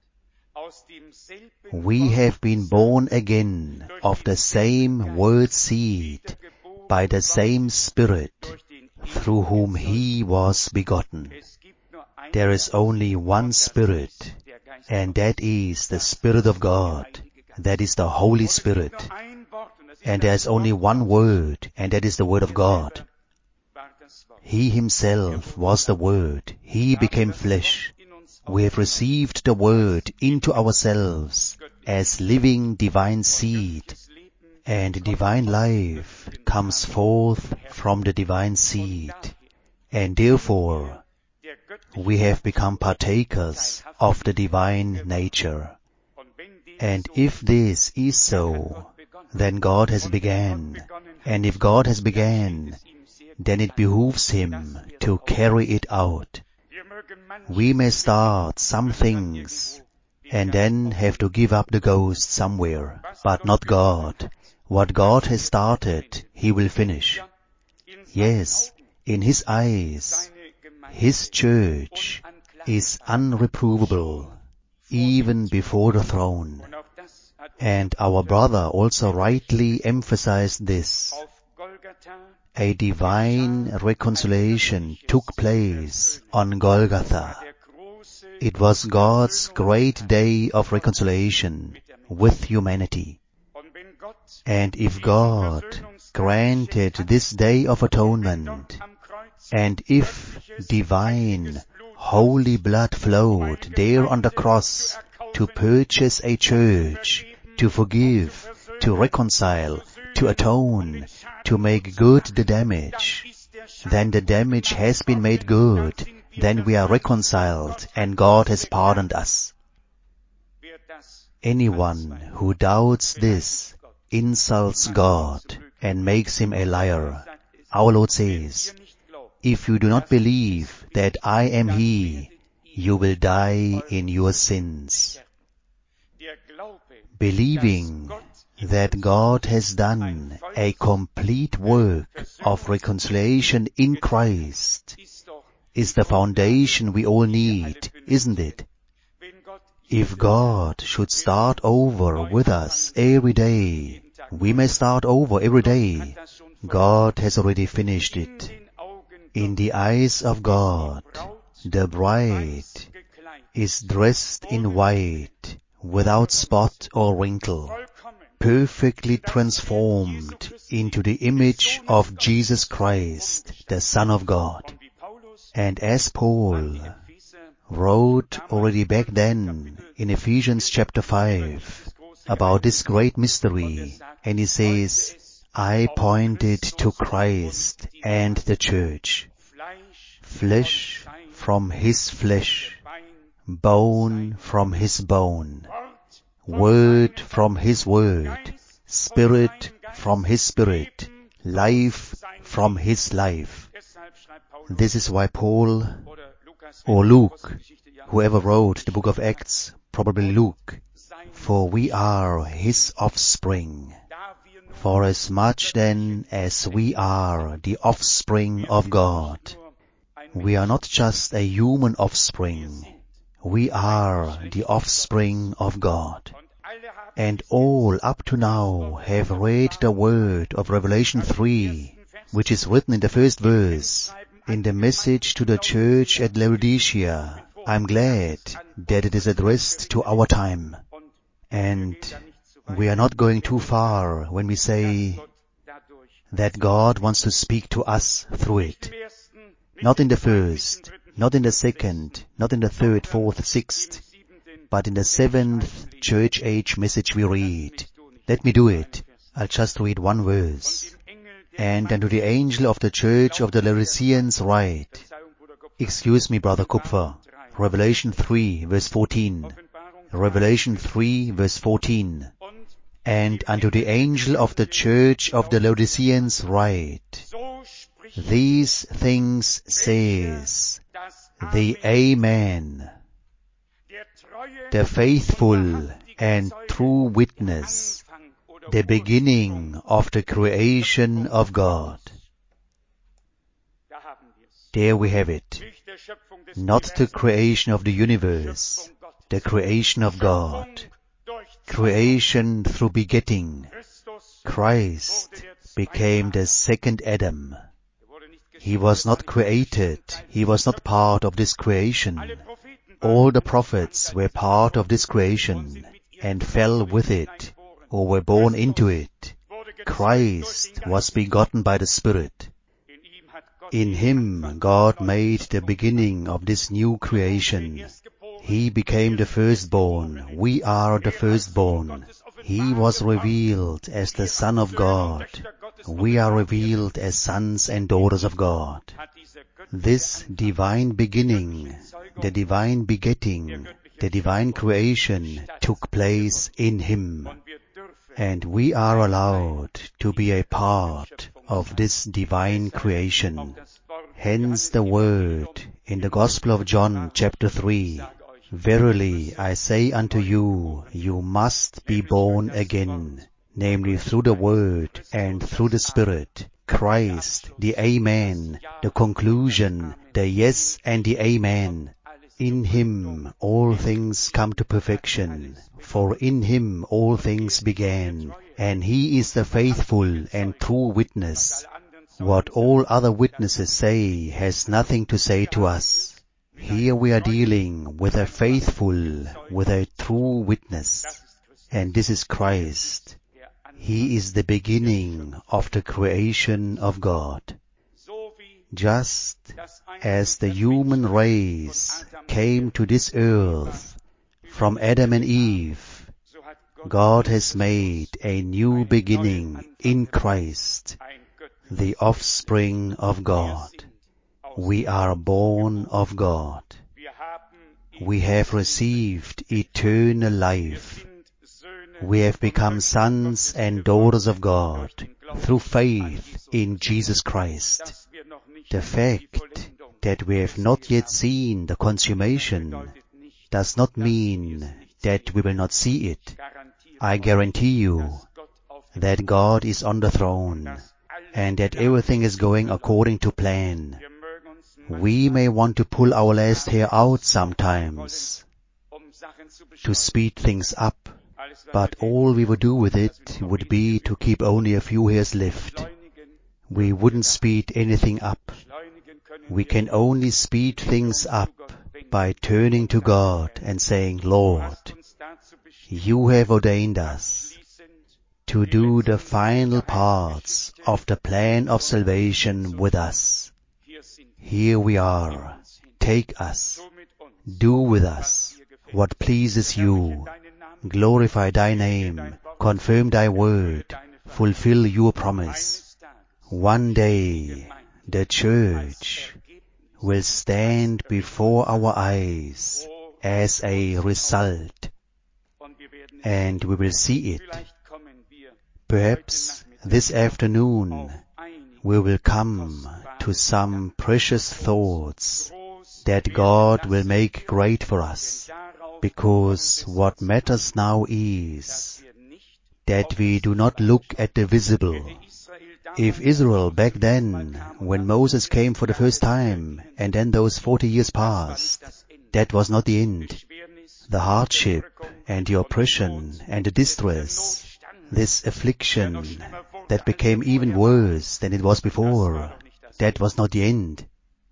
we have been born again of the same word seed by the same Spirit through whom He was begotten. There is only one Spirit, and that is the Spirit of God. That is the Holy Spirit. And there is only one Word, and that is the Word of God. He Himself was the Word. He became flesh. We have received the Word into ourselves as living divine seed, and divine life comes forth from the divine seed. and therefore we have become partakers of the divine nature. And if this is so, then God has began. And if God has began, then it behooves Him to carry it out. We may start some things and then have to give up the ghost somewhere, but not God. What God has started, He will finish. Yes, in His eyes, His church is unreprovable, even before the throne. And our brother also rightly emphasized this. A divine reconciliation took place on Golgotha. It was God's great day of reconciliation with humanity. And if God granted this day of atonement, and if divine, holy blood flowed there on the cross to purchase a church, to forgive, to reconcile, to atone, to make good the damage, then the damage has been made good, then we are reconciled, and God has pardoned us. Anyone who doubts this insults God and makes Him a liar. Our Lord says, if you do not believe that I am He, you will die in your sins. Believing that God has done a complete work of reconciliation in Christ is the foundation we all need, isn't it? If God should start over with us every day, we may start over every day. God has already finished it. In the eyes of God, the bride is dressed in white, without spot or wrinkle, perfectly transformed into the image of Jesus Christ, the Son of God. And as Paul wrote already back then in Ephesians chapter 5 about this great mystery, and he says, I pointed to Christ and the church, flesh from His flesh, bone from His bone, word from His word, spirit from His spirit, life from His life. This is why Paul or Luke, whoever wrote the book of Acts, probably Luke, for we are His offspring. For as much then as we are the offspring of God, we are not just a human offspring, we are the offspring of God. And all up to now have read the word of Revelation 3, which is written in the first verse, in the message to the church at Laodicea. I'm glad that it is addressed to our time. And we are not going too far when we say that God wants to speak to us through it. Not in the first, not in the second, not in the third, fourth, sixth, but in the seventh church age message we read. Let me do it. I'll just read one verse. And unto the angel of the church of the Laodiceans write. Excuse me, Brother Kupfer. Revelation 3, verse 14. Revelation 3, verse 14. And unto the angel of the church of the Laodiceans write. These things says the Amen, the faithful and true witness, the beginning of the creation of God. There we have it. Not the creation of the universe, the creation of God. Creation through begetting. Christ became the second Adam. He was not created. He was not part of this creation. All the prophets were part of this creation and fell with it or were born into it. Christ was begotten by the Spirit. In Him God made the beginning of this new creation. He became the firstborn. We are the firstborn. He was revealed as the Son of God. We are revealed as sons and daughters of God. This divine beginning, the divine begetting, the divine creation took place in Him, and we are allowed to be a part of this divine creation. Hence the word in the Gospel of John chapter 3, "Verily I say unto you, you must be born again," namely through the Word and through the Spirit. Christ, the Amen, the conclusion, the yes and the Amen. In Him all things come to perfection, for in Him all things began, and He is the faithful and true witness. What all other witnesses say has nothing to say to us. Here we are dealing with a faithful, with a true witness, and this is Christ. He is the beginning of the creation of God. Just as the human race came to this earth from Adam and Eve, God has made a new beginning in Christ, the offspring of God. We are born of God. We have received eternal life. We have become sons and daughters of God through faith in Jesus Christ. The fact that we have not yet seen the consummation does not mean that we will not see it. I guarantee you that God is on the throne and that everything is going according to plan. We may want to pull our last hair out sometimes to speed things up, but all we would do with it would be to keep only a few hairs left. We wouldn't speed anything up. We can only speed things up by turning to God and saying, "Lord, you have ordained us to do the final parts of the plan of salvation with us. Here we are. Take us. Do with us what pleases you. Glorify thy name. Confirm thy word. Fulfill your promise." One day the church will stand before our eyes as a result, and we will see it. Perhaps this afternoon we will come to some precious thoughts that God will make great for us, because what matters now is that we do not look at the visible. If Israel back then, when Moses came for the first time, and then those 40 years passed, that was not the end. The hardship and the oppression and the distress, this affliction that became even worse than it was before, that was not the end.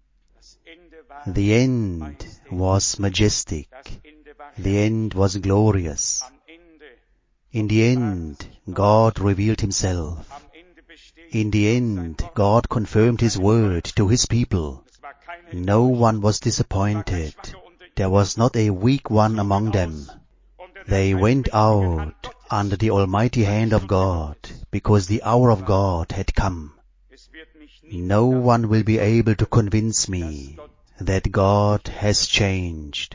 The end was majestic. The end was glorious. In the end, God revealed Himself. In the end, God confirmed His word to His people. No one was disappointed. There was not a weak one among them. They went out under the almighty hand of God, because the hour of God had come. No one will be able to convince me that God has changed.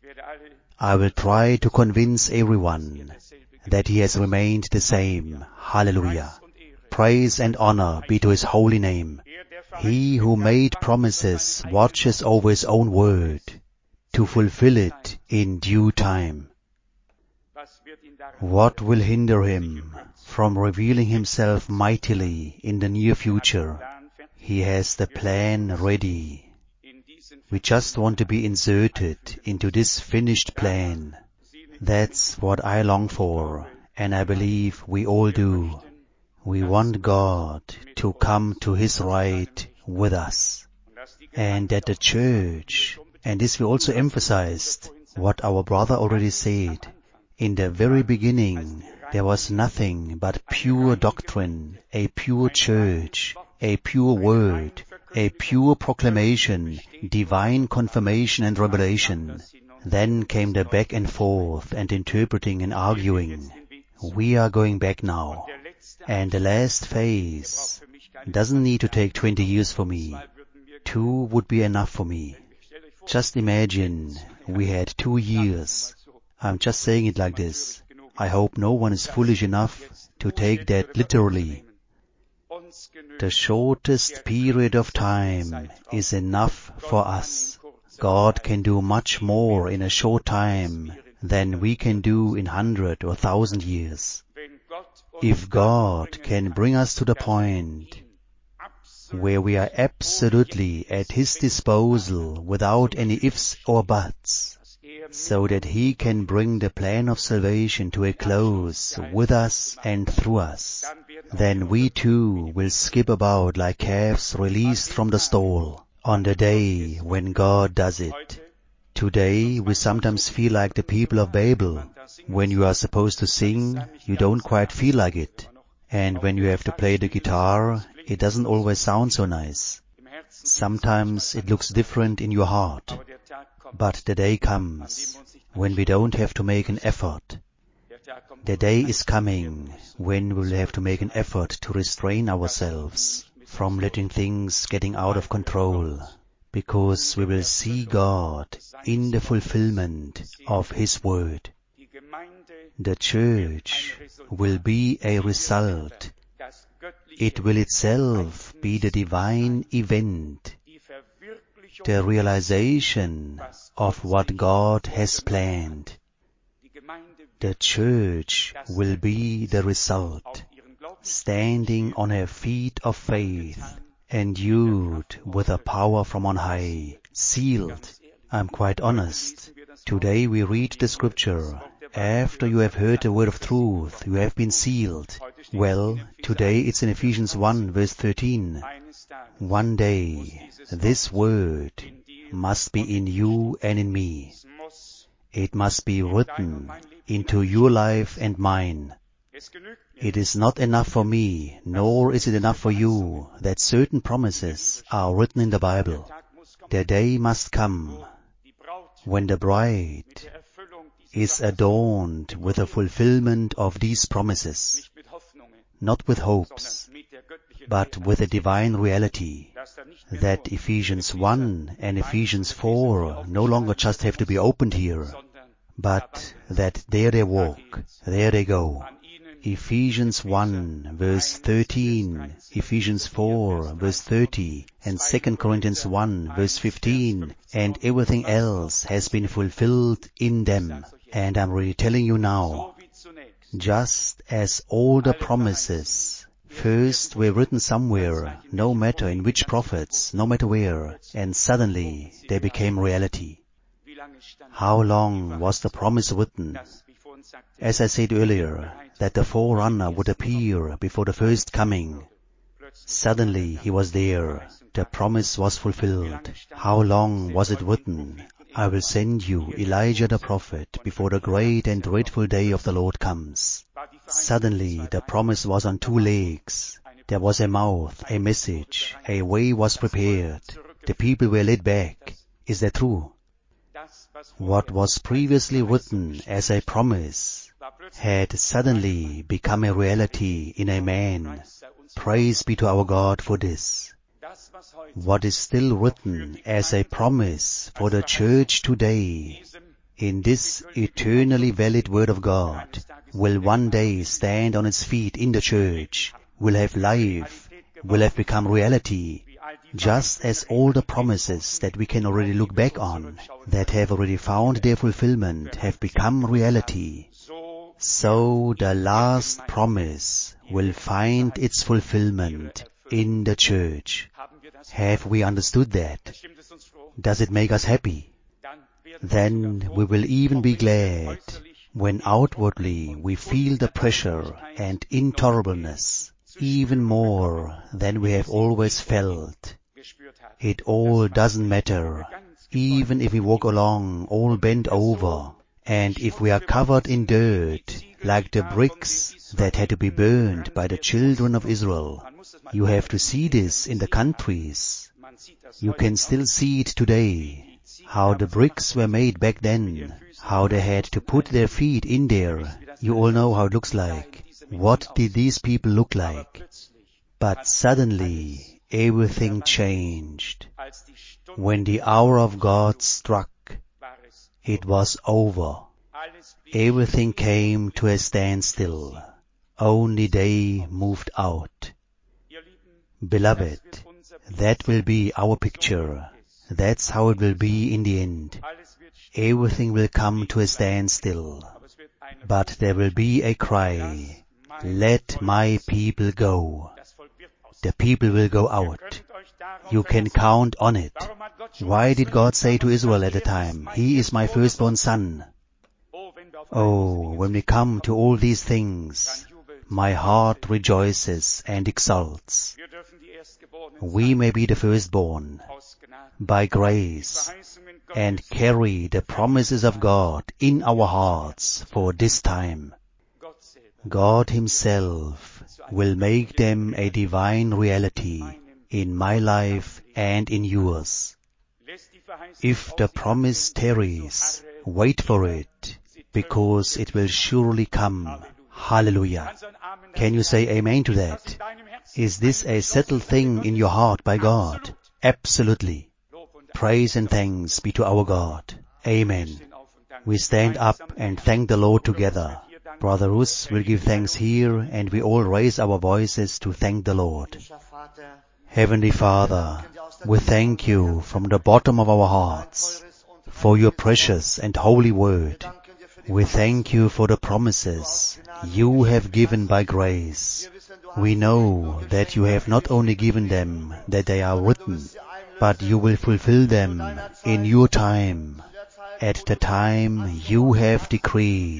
I will try to convince everyone that He has remained the same. Hallelujah. Praise and honor be to His holy name. He who made promises watches over His own word to fulfill it in due time. What will hinder Him from revealing Himself mightily in the near future? He has the plan ready. We just want to be inserted into this finished plan. That's what I long for, and I believe we all do. We want God to come to His right with us, and that the church, and this we also emphasized, what our brother already said, in the very beginning there was nothing but pure doctrine, a pure church, a pure word, a pure proclamation, divine confirmation and revelation. Then came the back and forth and interpreting and arguing. We are going back now. And the last phase doesn't need to take 20 years for me. 2 would be enough for me. Just imagine we had 2 years. I'm just saying it like this. I hope no one is foolish enough to take that literally. The shortest period of time is enough for us. God can do much more in a short time than we can do in 100 or 1,000 years. If God can bring us to the point where we are absolutely at His disposal without any ifs or buts, so that He can bring the plan of salvation to a close with us and through us, then we too will skip about like calves released from the stall on the day when God does it. Today we sometimes feel like the people of Babel. When you are supposed to sing, you don't quite feel like it. And when you have to play the guitar, it doesn't always sound so nice. Sometimes it looks different in your heart. But the day comes when we don't have to make an effort. The day is coming when we will have to make an effort to restrain ourselves from letting things getting out of control, because we will see God in the fulfillment of His word. The church will be a result. It will itself be the divine event, the realization of what God has planned. The church will be the result, standing on her feet of faith, endued with a power from on high, sealed. I'm quite honest. Today we read the scripture. After you have heard the word of truth, you have been sealed. Well, today it's in Ephesians 1 verse 13. One day, this word must be in you and in me. It must be written into your life and mine. It is not enough for me, nor is it enough for you, that certain promises are written in the Bible. The day must come when the bride is adorned with the fulfillment of these promises, not with hopes, but with a divine reality, that Ephesians 1 and Ephesians 4 no longer just have to be opened here, but that there they walk, there they go. Ephesians 1 verse 13, Ephesians 4 verse 30, and 2 Corinthians 1 verse 15, and everything else has been fulfilled in them. And I'm really telling you now, just as all the promises first were written somewhere, no matter in which prophets, no matter where, and suddenly they became reality. How long was the promise written? As I said earlier, that the forerunner would appear before the first coming. Suddenly he was there. The promise was fulfilled. How long was it written? I will send you Elijah the prophet before the great and dreadful day of the Lord comes. Suddenly the promise was on 2 legs. There was a mouth, a message, a way was prepared. The people were led back. Is that true? What was previously written as a promise had suddenly become a reality in a man. Praise be to our God for this. What is still written as a promise for the church today, in this eternally valid word of God, will one day stand on its feet in the church, will have life, will have become reality, just as all the promises that we can already look back on, that have already found their fulfillment, have become reality. So the last promise will find its fulfillment in the church. Have we understood that? Does it make us happy? Then we will even be glad when outwardly we feel the pressure and intolerableness even more than we have always felt. It all doesn't matter, even if we walk along all bent over, and if we are covered in dirt, like the bricks that had to be burned by the children of Israel. You have to see this in the countries. You can still see it today, how the bricks were made back then, how they had to put their feet in there. You all know how it looks like. What did these people look like? But suddenly, everything changed. When the hour of God struck, it was over. Everything came to a standstill. Only they moved out. Beloved, that will be our picture. That's how it will be in the end. Everything will come to a standstill. But there will be a cry, "Let my people go." The people will go out. You can count on it. Why did God say to Israel at the time, "He is my firstborn son"? Oh, when we come to all these things, my heart rejoices and exults. We may be the firstborn by grace and carry the promises of God in our hearts for this time. God Himself will make them a divine reality in my life and in yours. If the promise tarries, wait for it, because it will surely come. Hallelujah. Can you say amen to that? Is this a settled thing in your heart by God? Absolutely. Praise and thanks be to our God. Amen. We stand up and thank the Lord together. Brother Rus will give thanks here, and we all raise our voices to thank the Lord. Heavenly Father, we thank you from the bottom of our hearts for your precious and holy word. We thank you for the promises you have given by grace. We know that you have not only given them that they are written, but you will fulfill them in your time, at the time you have decreed.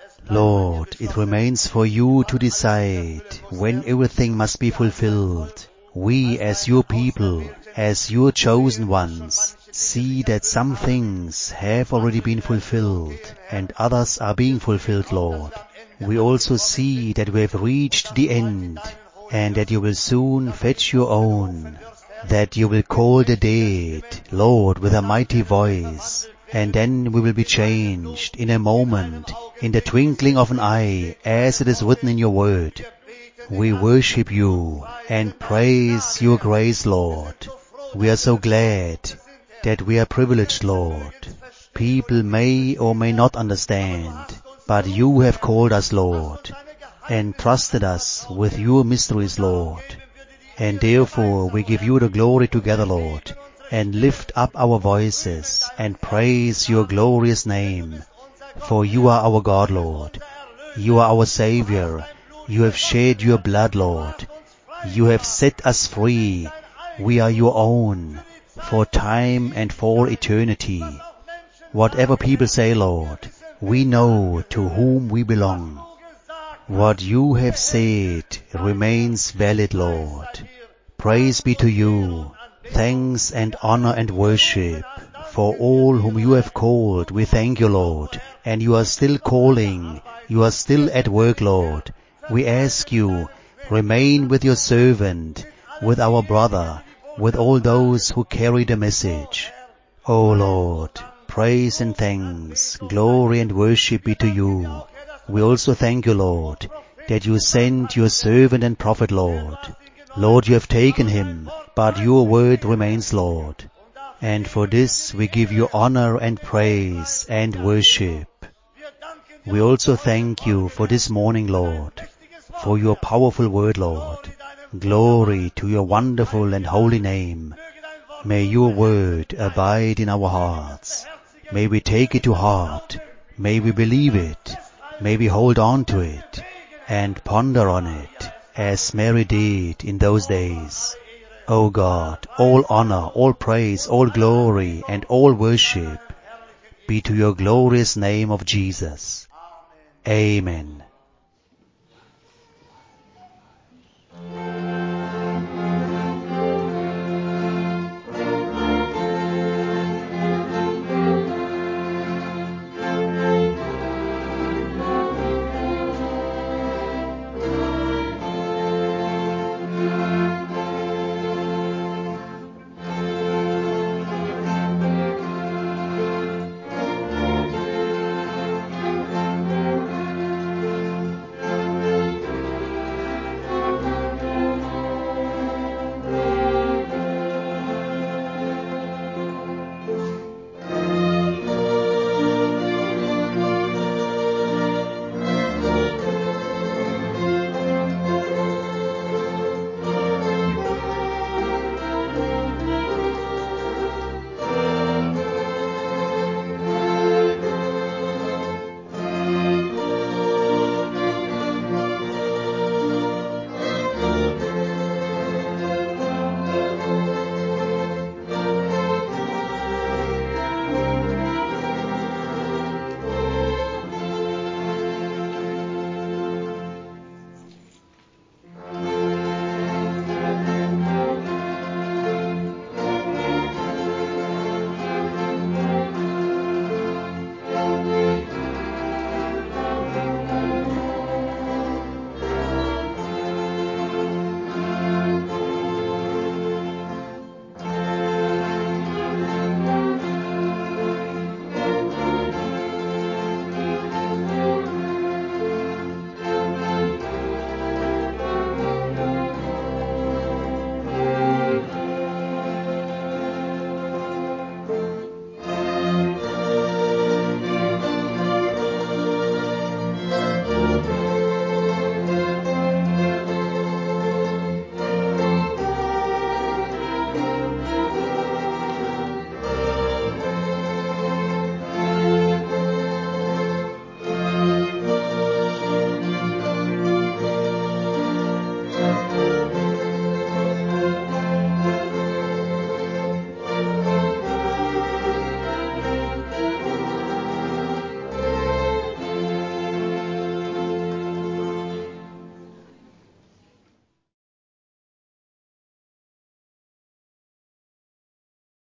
Lord, it remains for you to decide when everything must be fulfilled. We, as your people, as your chosen ones, see that some things have already been fulfilled and others are being fulfilled, Lord. We also see that we have reached the end and that you will soon fetch your own, that you will call the dead, Lord, with a mighty voice, and then we will be changed in a moment, in the twinkling of an eye, as it is written in your word. We worship you and praise your grace, Lord. We are so glad that we are privileged, Lord. People may or may not understand, but you have called us, Lord, and trusted us with your mysteries, Lord. And therefore we give you the glory together, Lord, and lift up our voices and praise your glorious name. For you are our God, Lord. You are our Savior. You have shed your blood, Lord. You have set us free. We are your own, for time and for eternity. Whatever people say, Lord, we know to whom we belong. What you have said remains valid, Lord. Praise be to you. Thanks and honor and worship for all whom you have called. We thank you, Lord. And you are still calling. You are still at work, Lord. We ask you, remain with your servant, with our brother, with all those who carry the message. O Lord, praise and thanks, glory and worship be to you. We also thank you, Lord, that you sent your servant and prophet, Lord. Lord, you have taken him, but your word remains, Lord. And for this we give you honor and praise and worship. We also thank you for this morning, Lord, for your powerful word, Lord. Glory to your wonderful and holy name. May your word abide in our hearts. May we take it to heart. May we believe it. May we hold on to it and ponder on it, as Mary did in those days. O God, all honor, all praise, all glory, and all worship be to your glorious name of Jesus. Amen.